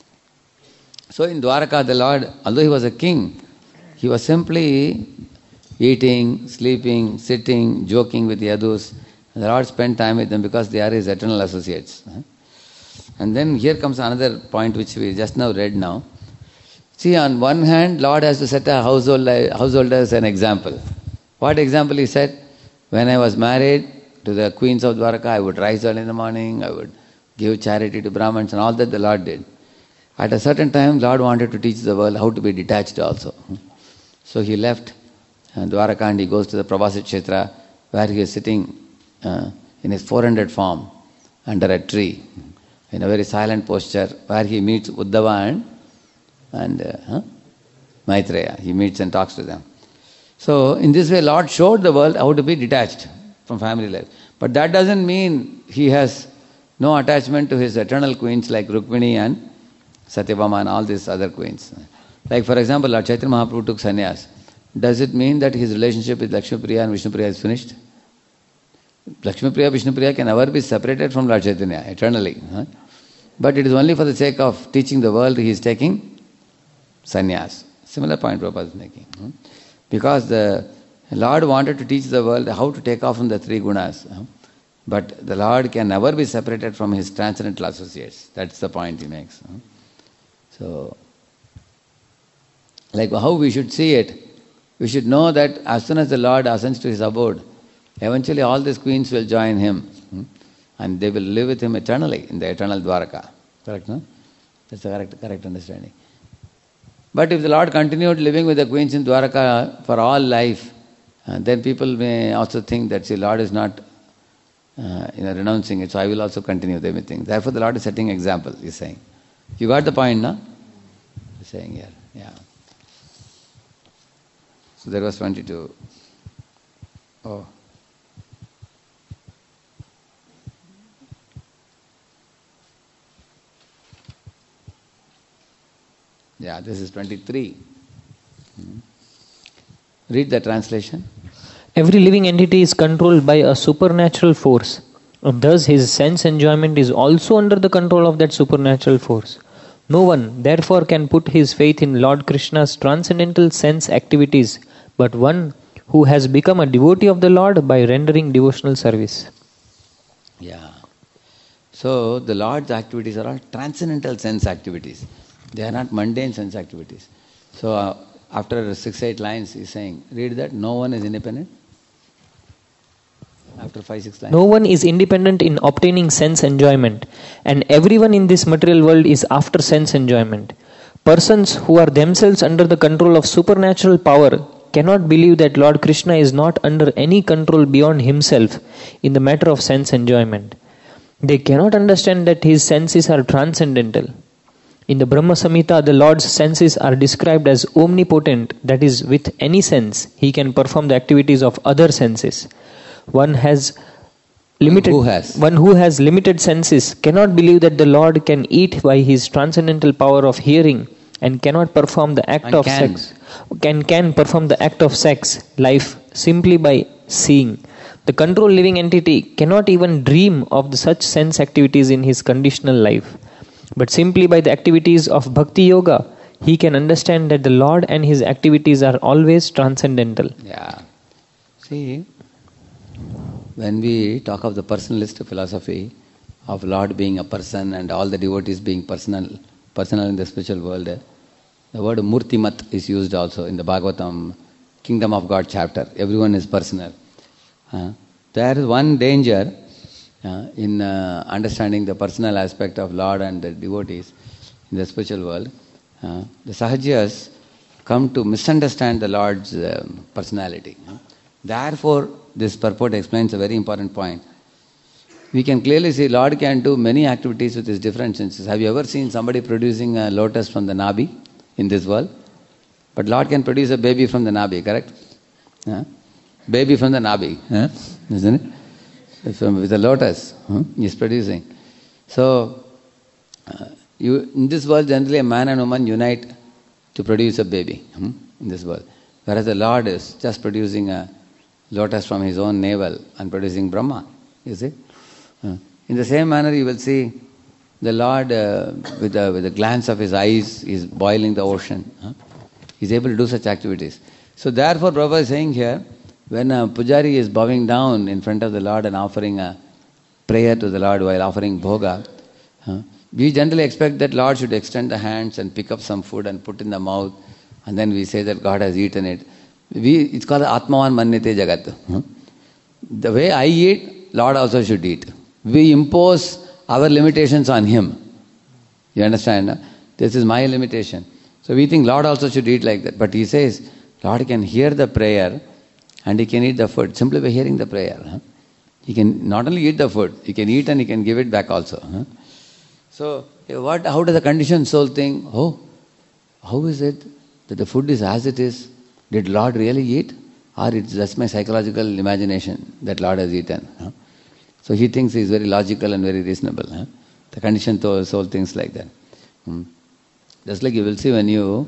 So in Dwaraka, the Lord, although he was a king, he was simply eating, sleeping, sitting, joking with Yadus. The Lord spent time with them because they are His eternal associates. And then here comes another point which we just now read now. See, on one hand, Lord has to set a household as an example. What example He said? When I was married to the queens of Dwaraka, I would rise early in the morning, I would give charity to Brahmins, and all that the Lord did. At a certain time, Lord wanted to teach the world how to be detached also. So He left Dwaraka and He goes to the Prabhasi Kshetra, where He is sitting in His 400 form under a tree, in a very silent posture, where He meets Uddhava and Maitreya. He meets and talks to them. So in this way, Lord showed the world how to be detached from family life. But that doesn't mean He has no attachment to His eternal queens like Rukmini and Satyabhama and all these other queens. Like for example, Lord Chaitanya Mahaprabhu took sannyas. Does it mean that his relationship with Lakshmi Priya and Vishnu Priya is finished? Lakshmi Priya, Vishnu Priya can never be separated from Lord Chaitanya eternally. But it is only for the sake of teaching the world he is taking sannyas. Similar point Prabhupada is making. Because the Lord wanted to teach the world how to take off from the three gunas. But the Lord can never be separated from His transcendental associates. That's the point he makes. So, like how we should see it, we should know that as soon as the Lord ascends to His abode, eventually all these queens will join Him. And they will live with Him eternally in the eternal Dwaraka. Correct, no? That's the correct understanding. But if the Lord continued living with the queens in Dwaraka for all life, then people may also think that, see, Lord is not renouncing it, so I will also continue, they may think. Therefore the Lord is setting example, He's saying. You got the point, no? He's saying here, yeah. So there was 22. Oh. Yeah, this is 23. Read the translation. Every living entity is controlled by a supernatural force. And thus his sense enjoyment is also under the control of that supernatural force. No one, therefore, can put his faith in Lord Krishna's transcendental sense activities, but one who has become a devotee of the Lord by rendering devotional service. Yeah. So the Lord's activities are all transcendental sense activities. They are not mundane sense activities. So after 6-8 lines he's saying, read that, no one is independent. After 5-6 lines. No one is independent in obtaining sense enjoyment, and everyone in this material world is after sense enjoyment. Persons who are themselves under the control of supernatural power cannot believe that Lord Krishna is not under any control beyond himself in the matter of sense enjoyment. They cannot understand that his senses are transcendental. In the Brahma Samhita, the Lord's senses are described as omnipotent, that is, with any sense, he can perform the activities of other senses. One who has limited senses cannot believe that the Lord can eat by his transcendental power of hearing and cannot perform the act of sex. Can perform the act of sex, life, simply by seeing. The controlled living entity cannot even dream of such sense activities in his conditional life. But simply by the activities of Bhakti Yoga, he can understand that the Lord and his activities are always transcendental. Yeah. See, when we talk of the personalist philosophy of Lord being a person and all the devotees being personal in the spiritual world, the word Murtimat is used also in the Bhagavatam, Kingdom of God chapter. Everyone is personal. There is one danger in understanding the personal aspect of Lord and the devotees in the spiritual world. The Sahajas come to misunderstand the Lord's personality. Therefore, this purport explains a very important point. We can clearly see Lord can do many activities with his different senses. Have you ever seen somebody producing a lotus from the Nabi in this world? But Lord can produce a baby from the Nabi, correct? Baby from the Nabi, isn't it? With a lotus, he is producing. So, in this world, generally a man and woman unite to produce a baby in this world. Whereas the Lord is just producing a lotus from his own navel and producing Brahma, you see. In the same manner, you will see the Lord with the glance of his eyes is boiling the ocean. He is able to do such activities. So therefore, Prabhupada is saying here, when a pujari is bowing down in front of the Lord and offering a prayer to the Lord while offering bhoga, we generally expect that Lord should extend the hands and pick up some food and put in the mouth, and then we say that God has eaten it. It's called Atmavan Manyate Jagat. The way I eat, Lord also should eat. We impose our limitations on Him. You understand? This is my limitation. So we think Lord also should eat like that. But He says, Lord can hear the prayer and He can eat the food simply by hearing the prayer. He can not only eat the food, He can eat and He can give it back also. So how does the conditioned soul think, oh, how is it that the food is as it is? Did Lord really eat? Or it's just my psychological imagination that Lord has eaten? So he thinks he is very logical and very reasonable. The conditioned soul thinks like that. Just like you will see when you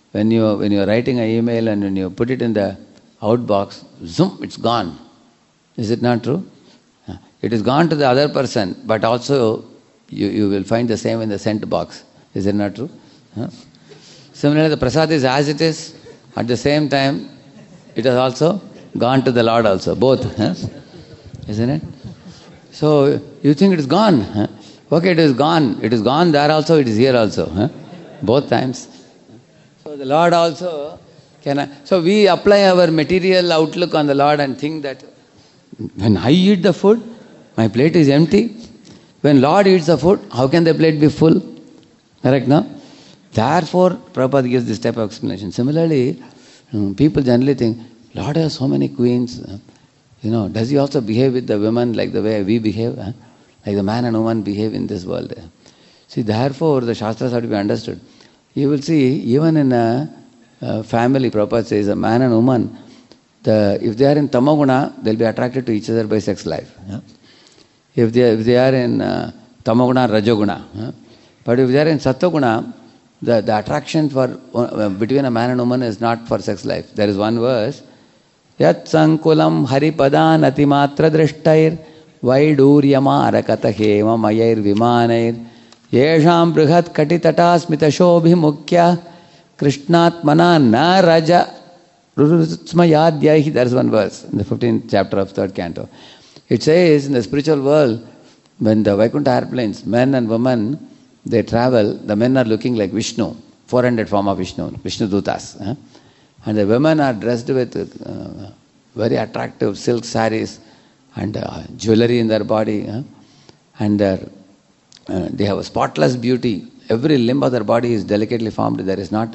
are writing an email and when you put it in the outbox, zoom, it's gone. Is it not true? It is gone to the other person, but also you will find the same in the sent box. Is it not true? Similarly, the prasad is as it is. At the same time, it has also gone to the Lord also. Both. Isn't it? So you think it is gone. Okay, it is gone. It is gone there also, it is here also. Both times. So the Lord also so we apply our material outlook on the Lord and think that when I eat the food, my plate is empty. When Lord eats the food, how can the plate be full? Correct, no? Therefore, Prabhupada gives this type of explanation. Similarly, people generally think, Lord has so many queens. Does He also behave with the women like the way we behave? Like the man and woman behave in this world. See, therefore, the Shastras have to be understood. You will see, even in a family, Prabhupada says, a man and woman, if they are in Tamoguna, they'll be attracted to each other by sex life. If they are in Tamoguna, Rajoguna. But if they are in Sattoguna, the attraction between a man and woman is not for sex life. There is one verse, Yat sankulam haripadan atimatra drishtair vaiduryama arakata hema mayair vimanair yesham brihat katitata smita shobhi mukya krishnatmana na raja rurutsmayadyahi. There is one verse in the 15th chapter of 3rd canto. It says in the spiritual world, when the Vaikuntha airplanes, men and women, they travel, the men are looking like Vishnu, 400 form of Vishnu Dutas. And the women are dressed with very attractive silk saris and jewelry in their body. And they have a spotless beauty. Every limb of their body is delicately formed. There is not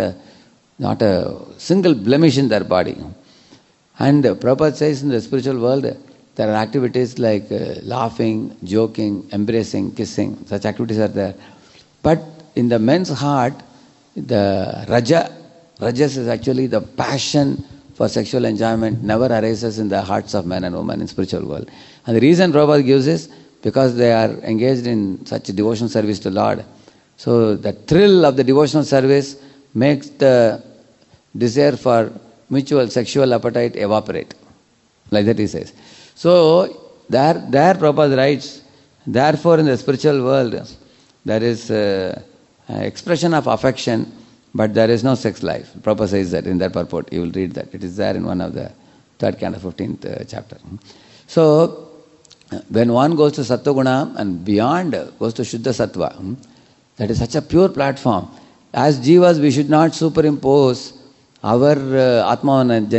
a single blemish in their body. And Prabhupada says in the spiritual world, there are activities like laughing, joking, embracing, kissing. Such activities are there. But in the men's heart, the Rajas is actually the passion for sexual enjoyment never arises in the hearts of men and women in spiritual world. And the reason Prabhupada gives is because they are engaged in such a devotional service to Lord. So the thrill of the devotional service makes the desire for mutual sexual appetite evaporate. Like that he says. So there Prabhupada writes, therefore in the spiritual world there is expression of affection, but there is no sex life. Prabhupada says that in that purport. You will read that. It is there in one of the 3rd canto, 15th chapter. So, when one goes to Sattva-guna and beyond goes to Shuddha Sattva, that is such a pure platform. As Jivas, we should not superimpose our Atmavan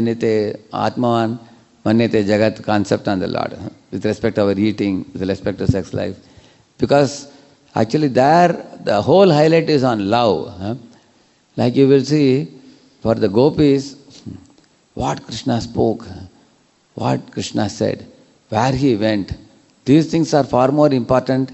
Manyate Jagat concept on the Lord with respect to our eating, with respect to sex life. Because actually there, the whole highlight is on love. Like you will see, for the gopis, what Krishna spoke, what Krishna said, where he went, these things are far more important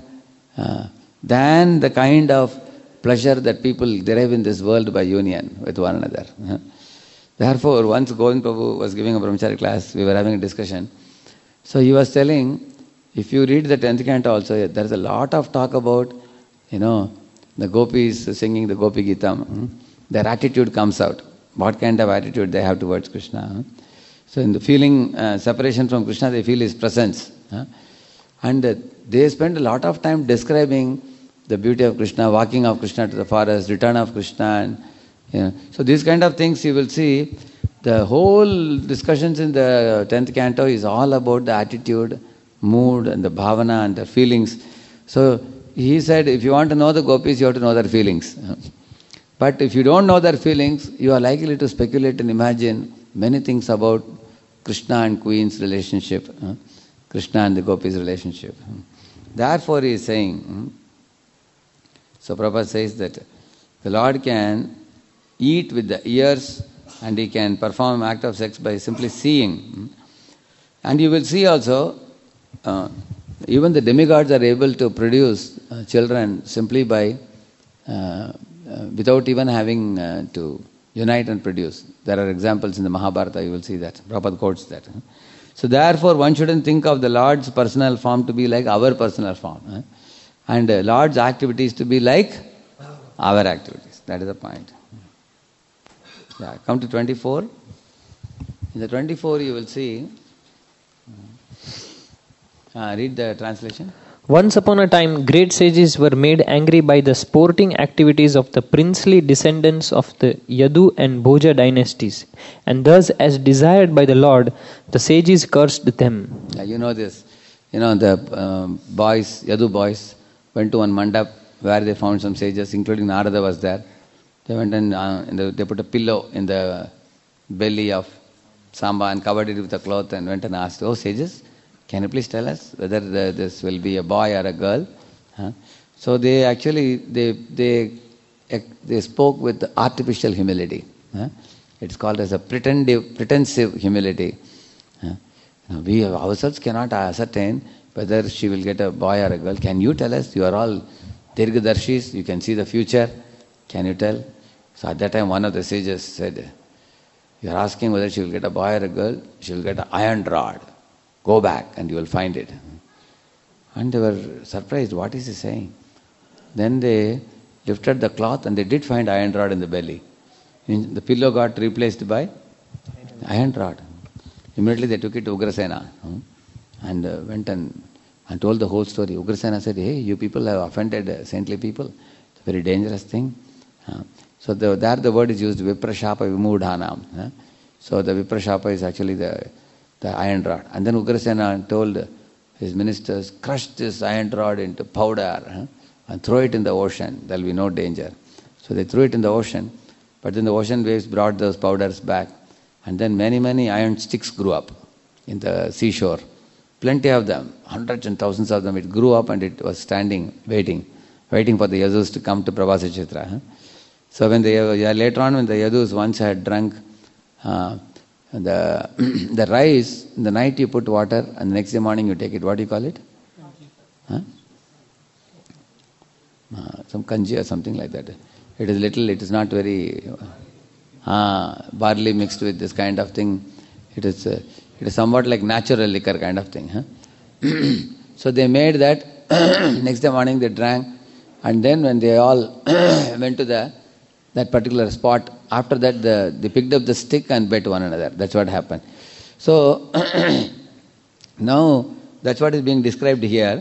than the kind of pleasure that people derive in this world by union with one another. Therefore, once Govind Prabhu was giving a brahmachari class, we were having a discussion. So he was telling, if you read the 10th canto also, there is a lot of talk about, the gopis singing the Gopi Gita. Their attitude comes out. What kind of attitude they have towards Krishna. So in the feeling separation from Krishna, they feel His presence. And they spend a lot of time describing the beauty of Krishna, walking of Krishna to the forest, return of Krishna. And, so these kind of things you will see, The whole discussions in the 10th canto is all about the attitude, mood and the bhavana and the feelings. So he said, if you want to know the gopis, you have to know their feelings. But if you don't know their feelings, you are likely to speculate and imagine many things about Krishna and Queen's relationship, Krishna and the gopis' relationship. Therefore he is saying, so Prabhupada says that the Lord can eat with the ears and he can perform act of sex by simply seeing. And you will see also, even the demigods are able to produce children simply by, without even having to unite and produce. There are examples in the Mahabharata, you will see that. Prabhupada quotes that. So therefore one shouldn't think of the Lord's personal form to be like our personal form. And Lord's activities to be like our activities. That is the point. Yeah, come to 24. In the 24 you will see, read the translation. Once upon a time, great sages were made angry by the sporting activities of the princely descendants of the Yadu and Bhoja dynasties, and thus, as desired by the Lord, the sages cursed them. Yeah, you know this. You know, the boys, Yadu boys, went to one mandap where they found some sages, including Narada was there. They went and they put a pillow in the belly of Samba and covered it with a cloth and went and asked, "Oh sages, can you please tell us whether this will be a boy or a girl?" So they actually, they spoke with artificial humility. It's called as a pretensive humility. We ourselves cannot ascertain whether she will get a boy or a girl. Can you tell us? You are all Dirgadarshis, you can see the future. Can you tell? So at that time one of the sages said, "You are asking whether she will get a boy or a girl, she will get an iron rod. Go back and you will find it." And they were surprised, what is he saying? Then they lifted the cloth and they did find iron rod in the belly. The pillow got replaced by iron rod. Immediately they took it to Ugrasena and went and told the whole story. Ugrasena said, "Hey, you people have offended saintly people. It's a very dangerous thing." So there the word is used, Viprashapa Vimudhanam. So the Viprashapa is actually the iron rod. And then Ugrasena told his ministers, "Crush this iron rod into powder and throw it in the ocean. There will be no danger." So they threw it in the ocean, but then the ocean waves brought those powders back. And then many iron sticks grew up in the seashore. Plenty of them, hundreds and thousands of them. It grew up and it was standing, waiting for the Yadus to come to Pravasa Chitra. So when later on when the Yadus once had drunk the rice, in the night you put water and the next day morning you take it. What do you call it? Some kanji or something like that. It is little, it is not very barley mixed with this kind of thing. It is somewhat like natural liquor kind of thing. So they made that. Next day morning they drank, and then when they all went to that particular spot, after that they picked up the stick and bet one another. That's what happened. So now that's what is being described here.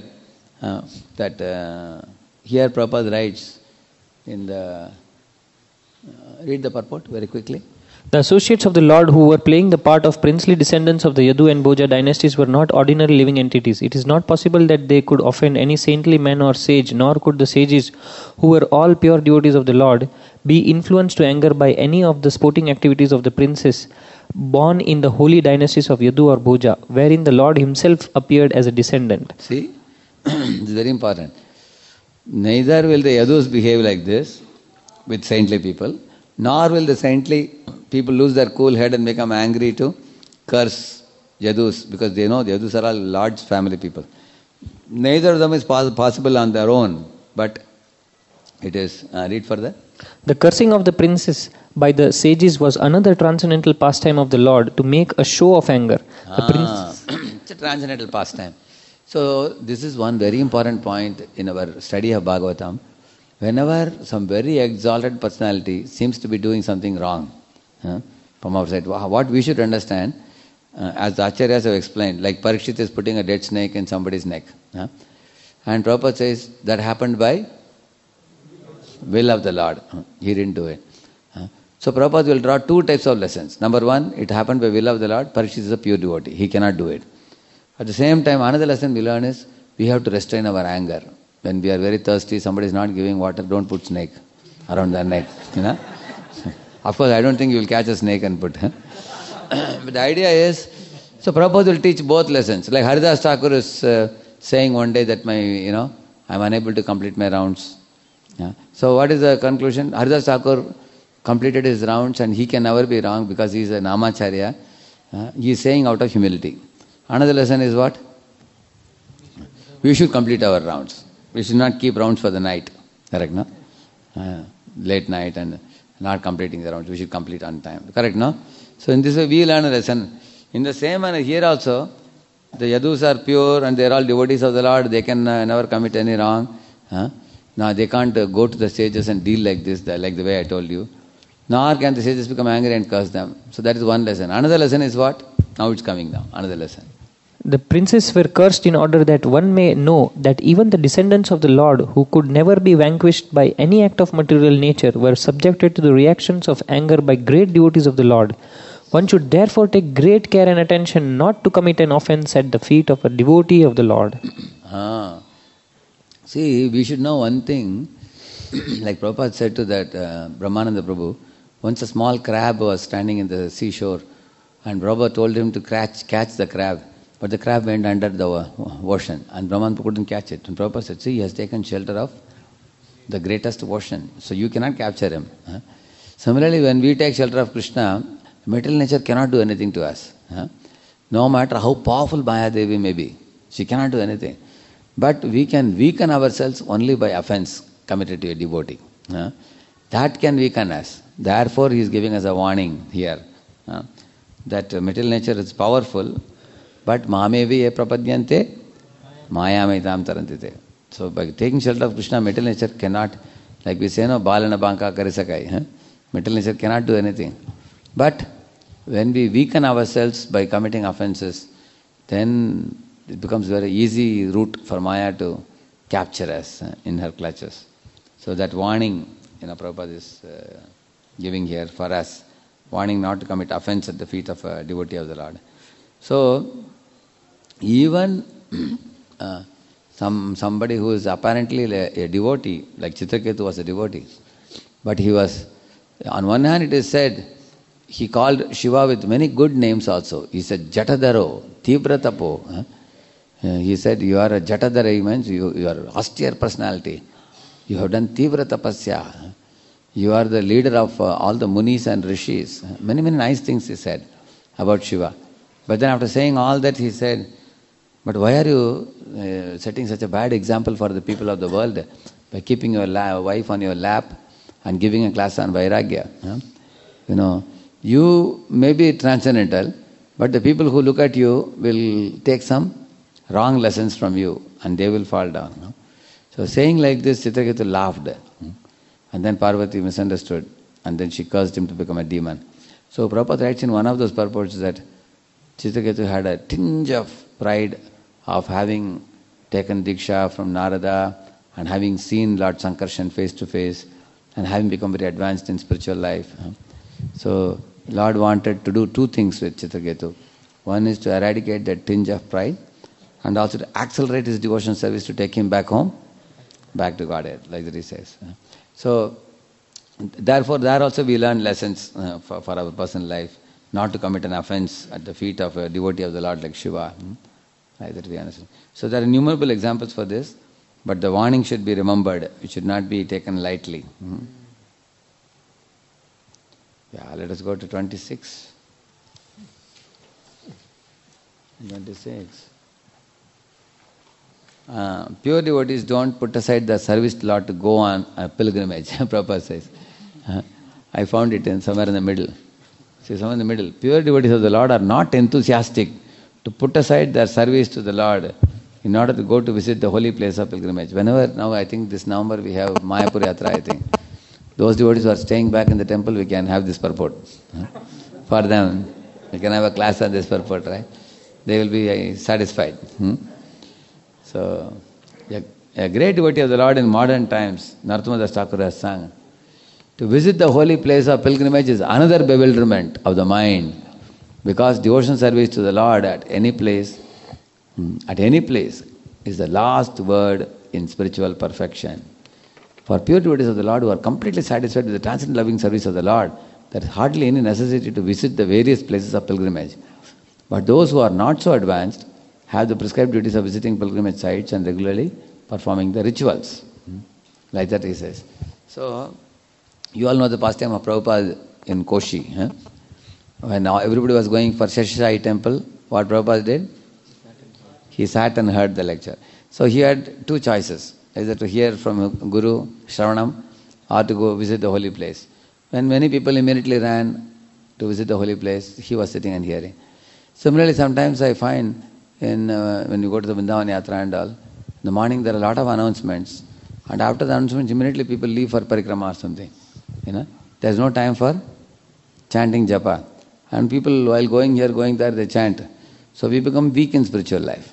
Here Prabhupada writes in the read the purport very quickly. The associates of the Lord who were playing the part of princely descendants of the Yadu and Bhoja dynasties were not ordinary living entities. It is not possible that they could offend any saintly man or sage, nor could the sages, who were all pure devotees of the Lord, be influenced to anger by any of the sporting activities of the princes born in the holy dynasties of Yadu or Bhoja, wherein the Lord himself appeared as a descendant. See, it's very important. Neither will the Yadus behave like this with saintly people, nor will the saintly people lose their cool head and become angry to curse Yadus, because they know the Yadus are all large family people. Neither of them is possible on their own, but it is, read further. The cursing of the princes by the sages was another transcendental pastime of the Lord to make a show of anger. It's a transcendental pastime. So this is one very important point in our study of Bhagavatam. Whenever some very exalted personality seems to be doing something wrong from outside, what we should understand, as the Acharyas have explained, like Parikshit is putting a dead snake in somebody's neck. And Prabhupada says that happened by will of the Lord. He didn't do it. So Prabhupada will draw two types of lessons. Number one, it happened by will of the Lord. Parikshit is a pure devotee. He cannot do it. At the same time, another lesson we learn is we have to restrain our anger. When we are very thirsty, somebody is not giving water, don't put snake around their neck. Of course, I don't think you will catch a snake and put. But the idea is, so Prabhupada will teach both lessons. Like Haridas Thakur is saying one day that I'm unable to complete my rounds. So what is the conclusion? Haridas Thakur completed his rounds and he can never be wrong because he is a Namacharya. He is saying out of humility. Another lesson is what? We should complete our rounds. We should not keep rounds for the night. Correct, no? Late night and not completing the rounds. We should complete on time. Correct, no? So in this way we learn a lesson. In the same manner here also, the Yadus are pure and they are all devotees of the Lord. They can never commit any wrong. Now they can't go to the sages and deal like this, like the way I told you. Nor can the sages become angry and curse them. So that is one lesson. Another lesson is what? Now it's coming down. Another lesson. The princes were cursed in order that one may know that even the descendants of the Lord, who could never be vanquished by any act of material nature, were subjected to the reactions of anger by great devotees of the Lord. One should therefore take great care and attention not to commit an offense at the feet of a devotee of the Lord. See, we should know one thing. Like Prabhupada said to that Brahmananda Prabhu, once a small crab was standing in the seashore and Prabhupada told him to catch the crab. But the crab went under the ocean and Brahman couldn't catch it. And Prabhupada said, see, he has taken shelter of the greatest ocean. So you cannot capture him. Similarly, when we take shelter of Krishna, material nature cannot do anything to us. No matter how powerful Mahadevi may be, she cannot do anything. But we can weaken ourselves only by offense committed to a devotee. That can weaken us. Therefore, he is giving us a warning here. That material nature is powerful, but Mahamevi e prapadyante mayamaitam tarantite. So by taking shelter of Krishna, material nature cannot, like we say, no, balana banka karisakai. Material nature cannot do anything. But when we weaken ourselves by committing offenses, then it becomes very easy route for Maya to capture us in her clutches. So that warning, Prabhupada is giving here for us, warning not to commit offense at the feet of a devotee of the Lord. So, even somebody who is apparently a devotee, like Chitraketu was a devotee, but he was, on one hand it is said, he called Shiva with many good names also. He said, Jatadharo, Tivratapo. He said, you are a Jatadhara, means you are austere personality. You have done Tivra Tapasya. You are the leader of all the Munis and Rishis. Many, many nice things he said about Shiva. But then after saying all that, he said, but why are you setting such a bad example for the people of the world by keeping your wife on your lap and giving a class on Vairagya? You may be transcendental, but the people who look at you will take some wrong lessons from you and they will fall down. So saying like this, Chitraketu laughed. And then Parvati misunderstood. And then she cursed him to become a demon. So Prabhupada writes in one of those purports that Chitraketu had a tinge of pride of having taken Diksha from Narada and having seen Lord Sankarshan face to face and having become very advanced in spiritual life. So Lord wanted to do two things with Chitraketu. One is to eradicate that tinge of pride and also to accelerate his devotion service to take him back home, back to Godhead, like that he says. So, therefore, there also we learn lessons for our personal life, not to commit an offense at the feet of a devotee of the Lord like Shiva. Like that we understand. So there are innumerable examples for this, but the warning should be remembered. It should not be taken lightly. Yeah, let us go to 26. 26. Pure devotees don't put aside the service to Lord to go on a pilgrimage, Prabhupada says. I found it somewhere in the middle. See, somewhere in the middle. Pure devotees of the Lord are not enthusiastic to put aside their service to the Lord in order to go to visit the holy place of pilgrimage. Whenever, now I think this November we have Mayapur Yatra, I think. Those devotees who are staying back in the temple, we can have this purport. For them, we can have a class on this purport, right? They will be satisfied. So, a great devotee of the Lord in modern times, Narottama Das Thakur has sung, To visit the holy place of pilgrimage is another bewilderment of the mind, because devotion service to the Lord at any place is the last word in spiritual perfection. For pure devotees of the Lord who are completely satisfied with the transcendent loving service of the Lord, there is hardly any necessity to visit the various places of pilgrimage. But those who are not so advanced have the prescribed duties of visiting pilgrimage sites and regularly performing the rituals. Like that he says. So, you all know the pastime of Prabhupada in Koshi. Huh? When everybody was going for Sheshasai temple, what Prabhupada did? He sat and heard the lecture. So he had two choices, either to hear from Guru, Shravanam, or to go visit the holy place. When many people immediately ran to visit the holy place, he was sitting and hearing. Similarly, sometimes I find when you go to the Vrindavan Yatra and all, in the morning there are a lot of announcements, and after the announcements, immediately people leave for parikrama or something. There is no time for chanting japa. And people, while going here, going there, they chant. So we become weak in spiritual life.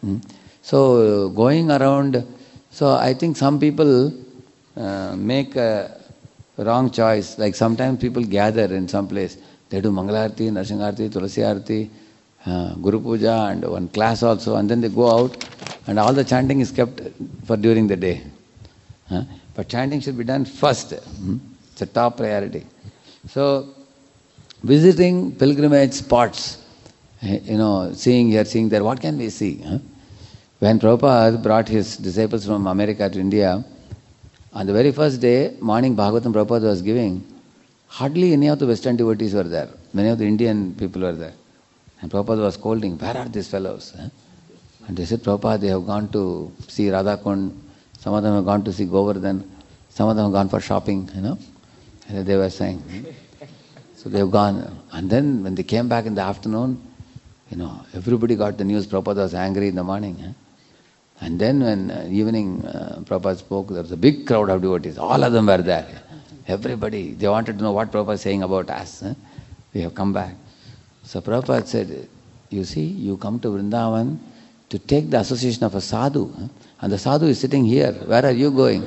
So going around, so I think some people make a wrong choice. Like sometimes people gather in some place. They do Mangalarti, Narsingharti, Tulasi Arti, Guru Puja, and one class also. And then they go out, and all the chanting is kept for during the day. But chanting should be done first. It's a top priority. So, visiting pilgrimage spots, seeing here, seeing there, what can we see? When Prabhupada brought his disciples from America to India, on the very first day, morning Bhagavatam Prabhupada was giving, hardly any of the Western devotees were there. Many of the Indian people were there. And Prabhupada was scolding, where are these fellows? And they said, Prabhupada, they have gone to see Radhakund, some of them have gone to see Govardhan, some of them have gone for shopping, And they were saying. So they have gone. And then when they came back in the afternoon, everybody got the news Prabhupada was angry in the morning. And then when evening Prabhupada spoke, there was a big crowd of devotees. All of them were there. Everybody, they wanted to know what Prabhupada is saying about us. We have come back. So Prabhupada said, you see, you come to Vrindavan to take the association of a sadhu. And the sadhu is sitting here. Where are you going?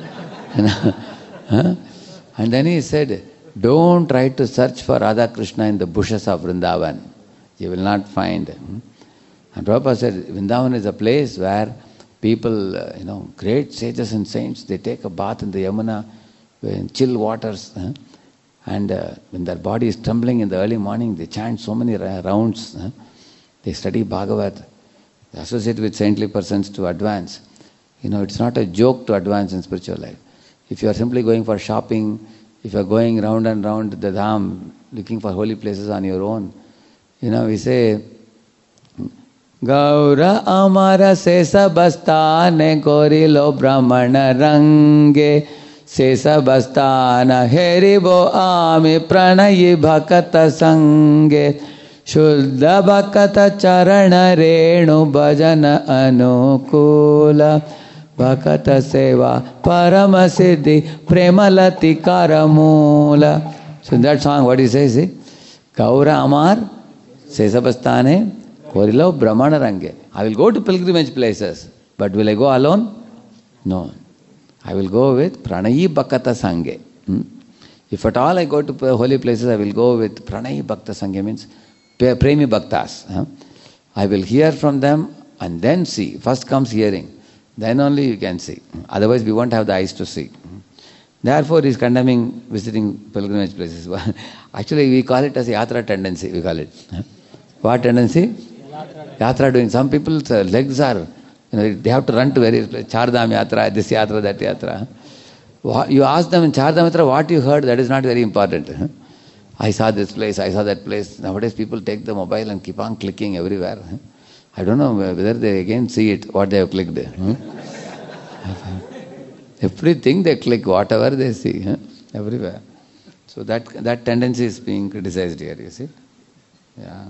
And then he said, don't try to search for Radha Krishna in the bushes of Vrindavan. You will not find. And Prabhupada said, Vrindavan is a place where people, great sages and saints, they take a bath in the Yamuna, in chill waters. And when their body is trembling in the early morning, they chant so many rounds. They study Bhagavat. They associate with saintly persons to advance. It's not a joke to advance in spiritual life. If you are simply going for shopping, if you are going round and round the dham, looking for holy places on your own, we say, Gaura amara sesa bastane gorilo brahmana range sesa bastana heribo ami pranayi bhakata sange shuddha bhakata charana renu bhajana anukula Bhakata Seva Parama Siddhi Premalati Karamula. So in that song, what he says is, Gaura Amar Sesabastane Korilo Brahmana Range. I will go to pilgrimage places, but will I go alone? No. I will go with Pranayi Bhakata Sange. If at all I go to holy places, I will go with Pranayi Bhakta Sange, means Premi Bhaktas. I will hear from them and then see. First comes hearing. Then only you can see. Otherwise we won't have the eyes to see. Therefore he is condemning visiting pilgrimage places. Actually we call it as a yatra tendency, we call it. What tendency? Yatra doing. Some people's legs are, they have to run to various places. Chardham yatra, this yatra, that yatra. You ask them in Chardham yatra what you heard, that is not very important. I saw this place, I saw that place. Nowadays people take the mobile and keep on clicking everywhere. I don't know whether they again see it, what they have clicked. Everything they click, whatever they see, everywhere. So that tendency is being criticized here, you see. Yeah.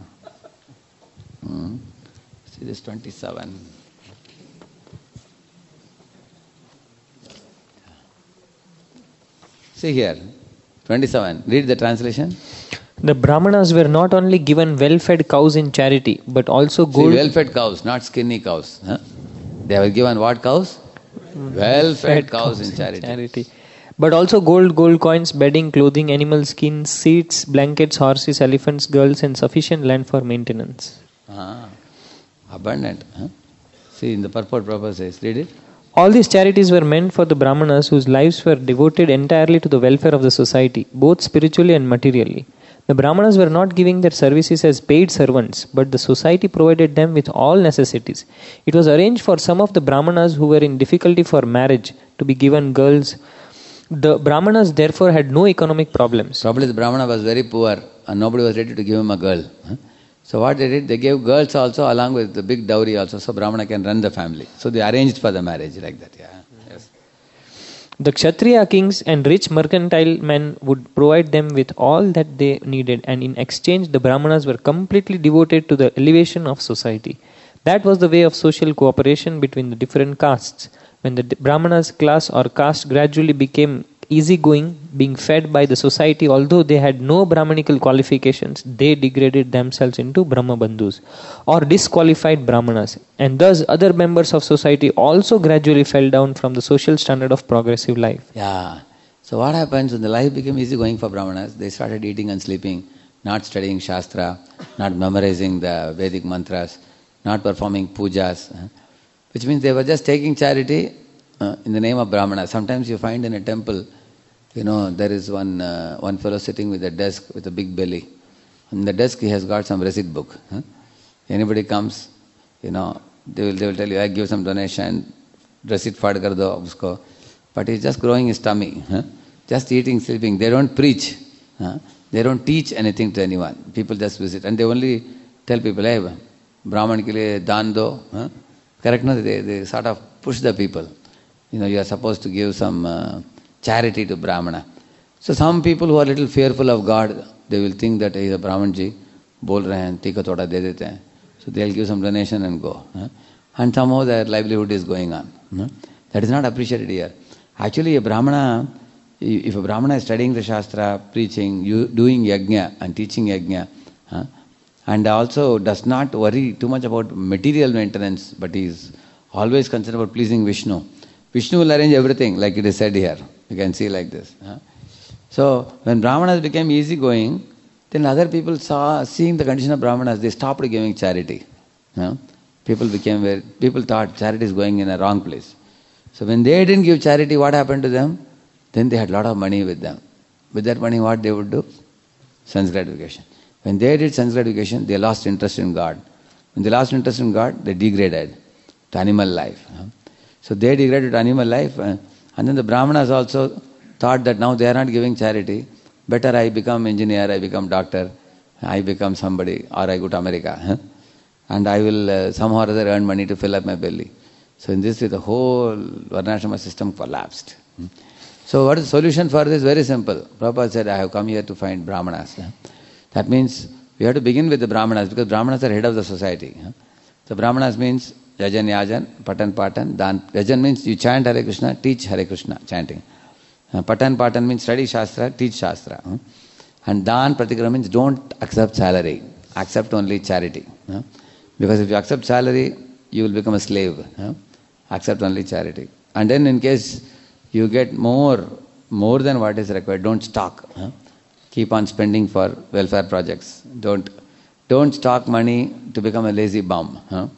See this 27. See here, 27. Read the translation. The Brahmanas were not only given well-fed cows in charity, but also gold... See, well-fed cows, not skinny cows. They were given what cows? Well-fed cows in charity. But also gold coins, bedding, clothing, animal skins, seats, blankets, horses, elephants, girls, and sufficient land for maintenance. Abundant. Huh? See, in the purport Prabhupada says, read it. All these charities were meant for the Brahmanas whose lives were devoted entirely to the welfare of the society, both spiritually and materially. The Brahmanas were not giving their services as paid servants, but the society provided them with all necessities. It was arranged for some of the Brahmanas who were in difficulty for marriage to be given girls. The Brahmanas therefore had no economic problems. Probably the Brahmana was very poor and nobody was ready to give him a girl. Huh? So what they did, they gave girls also along with the big dowry also, so Brahmana can run the family. So they arranged for the marriage like that. Yeah. Yes. The Kshatriya kings and rich mercantile men would provide them with all that they needed, and in exchange the Brahmanas were completely devoted to the elevation of society. That was the way of social cooperation between the different castes. When the Brahmanas class or caste gradually became easygoing, being fed by the society, although they had no Brahmanical qualifications, they degraded themselves into Brahma Bandhus or disqualified Brahmanas, and thus other members of society also gradually fell down from the social standard of progressive life. Yeah. So what happens when the life became easygoing for Brahmanas? They started eating and sleeping, not studying Shastra, not memorizing the Vedic mantras, not performing pujas, which means they were just taking charity in the name of Brahmana. Sometimes you find in a temple, there is one fellow sitting with a desk with a big belly. On the desk he has got some receipt book. Anybody comes, they will tell you, I give some donation, receipt fad kar do usko. But he's just growing his tummy, just eating, sleeping. They don't preach, they don't teach anything to anyone. People just visit and they only tell people, hey, Brahman ke liye daan do. Correct? No? They sort of push the people. You are supposed to give some charity to Brahmana. So some people who are a little fearful of God, they will think that he is a Brahman ji, bol rahe hain, tika thoda de dete hain. So they will give some donation and go. And somehow their livelihood is going on. That is not appreciated here. Actually, if a Brahmana is studying the Shastra, preaching, doing yajna and teaching yajna, and also does not worry too much about material maintenance, but he is always concerned about pleasing Vishnu. Vishnu will arrange everything, like it is said here. You can see like this. So, when Brahmanas became easygoing, then other people seeing the condition of Brahmanas, they stopped giving charity. People thought charity is going in a wrong place. So when they didn't give charity, what happened to them? Then they had a lot of money with them. With that money, what they would do? Sense gratification. When they did sense gratification, they lost interest in God. When they lost interest in God, they degraded to animal life. So they degraded to animal life, and then the Brahmanas also thought that now they are not giving charity. Better I become engineer, I become doctor, I become somebody, or I go to America. And I will somehow or other earn money to fill up my belly. So in this way, the whole Varnashrama system collapsed. So what is the solution for this? Very simple. Prabhupada said, I have come here to find Brahmanas. That means we have to begin with the Brahmanas, because Brahmanas are head of the society. So Brahmanas means Yajan, Yajan, Patan, Dan. Yajan means you chant Hare Krishna, teach Hare Krishna, chanting. Patan means study Shastra, teach Shastra. And Dan Pratikram means don't accept salary, accept only charity. Because if you accept salary, you will become a slave. Accept only charity. And then in case you get more than what is required, don't stock. Keep on spending for welfare projects. Don't stock money to become a lazy bum.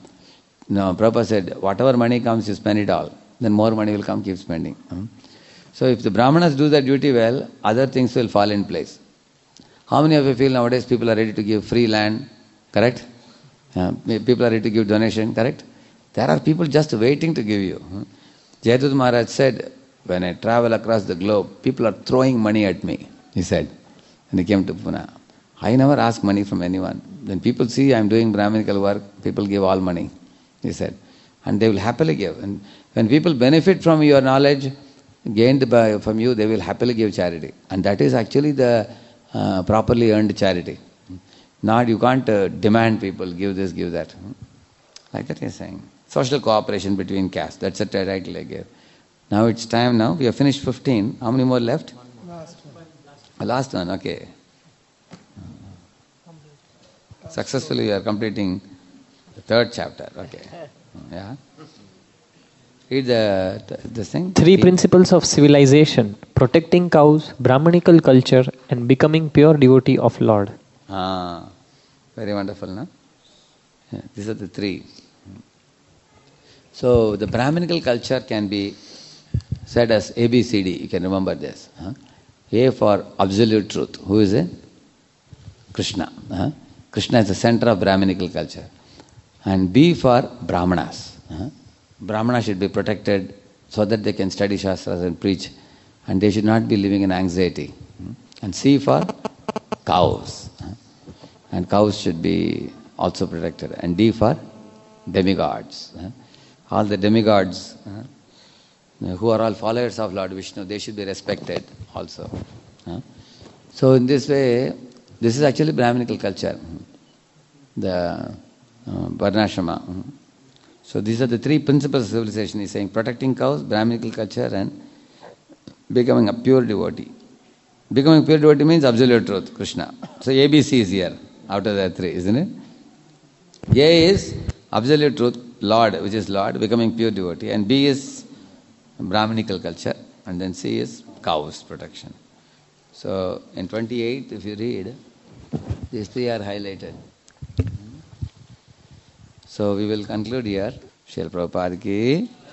No, Prabhupada said, whatever money comes, you spend it all. Then more money will come, keep spending. So if the Brahmanas do their duty well, other things will fall in place. How many of you feel nowadays people are ready to give free land? Correct? People are ready to give donation, correct? There are people just waiting to give you. Jayadut Maharaj said, when I travel across the globe, people are throwing money at me, he said. And he came to Pune. I never ask money from anyone. When people see I am doing Brahminical work, people give all money, he said. And they will happily give. And when people benefit from your knowledge gained from you, they will happily give charity. And that is actually the properly earned charity. Not, you can't demand people, give this, give that. Like that he is saying. Social cooperation between castes. That's the title I gave. Now it's time now. We have finished 15. How many more left? Last one, okay. Successfully we are completing the third chapter. Okay. Yeah. Read this thing. Three principles of civilization: protecting cows, Brahmanical culture, and becoming pure devotee of Lord. Very wonderful, no? Yeah, these are the three. So the Brahminical culture can be said as ABCD. You can remember this. A for absolute truth. Who is it? Krishna. Krishna is the center of Brahminical culture. And B for Brahmanas. Brahmanas should be protected so that they can study Shastras and preach. And they should not be living in anxiety. And C for cows. And cows should be also protected. And D for demigods. All the demigods who are all followers of Lord Vishnu, they should be respected also. So in this way, this is actually Brahminical culture, the Varnashrama. So these are the three principles of civilization. He's saying protecting cows, Brahminical culture, and becoming a pure devotee. Becoming pure devotee means absolute truth, Krishna. So ABC is here, out of the three, isn't it? A is absolute truth, Lord, which is Lord, becoming pure devotee. And B is Brahminical culture. And then C is cows protection. So in 28, if you read, these three are highlighted. So we will conclude here. Srila Prabhupada ki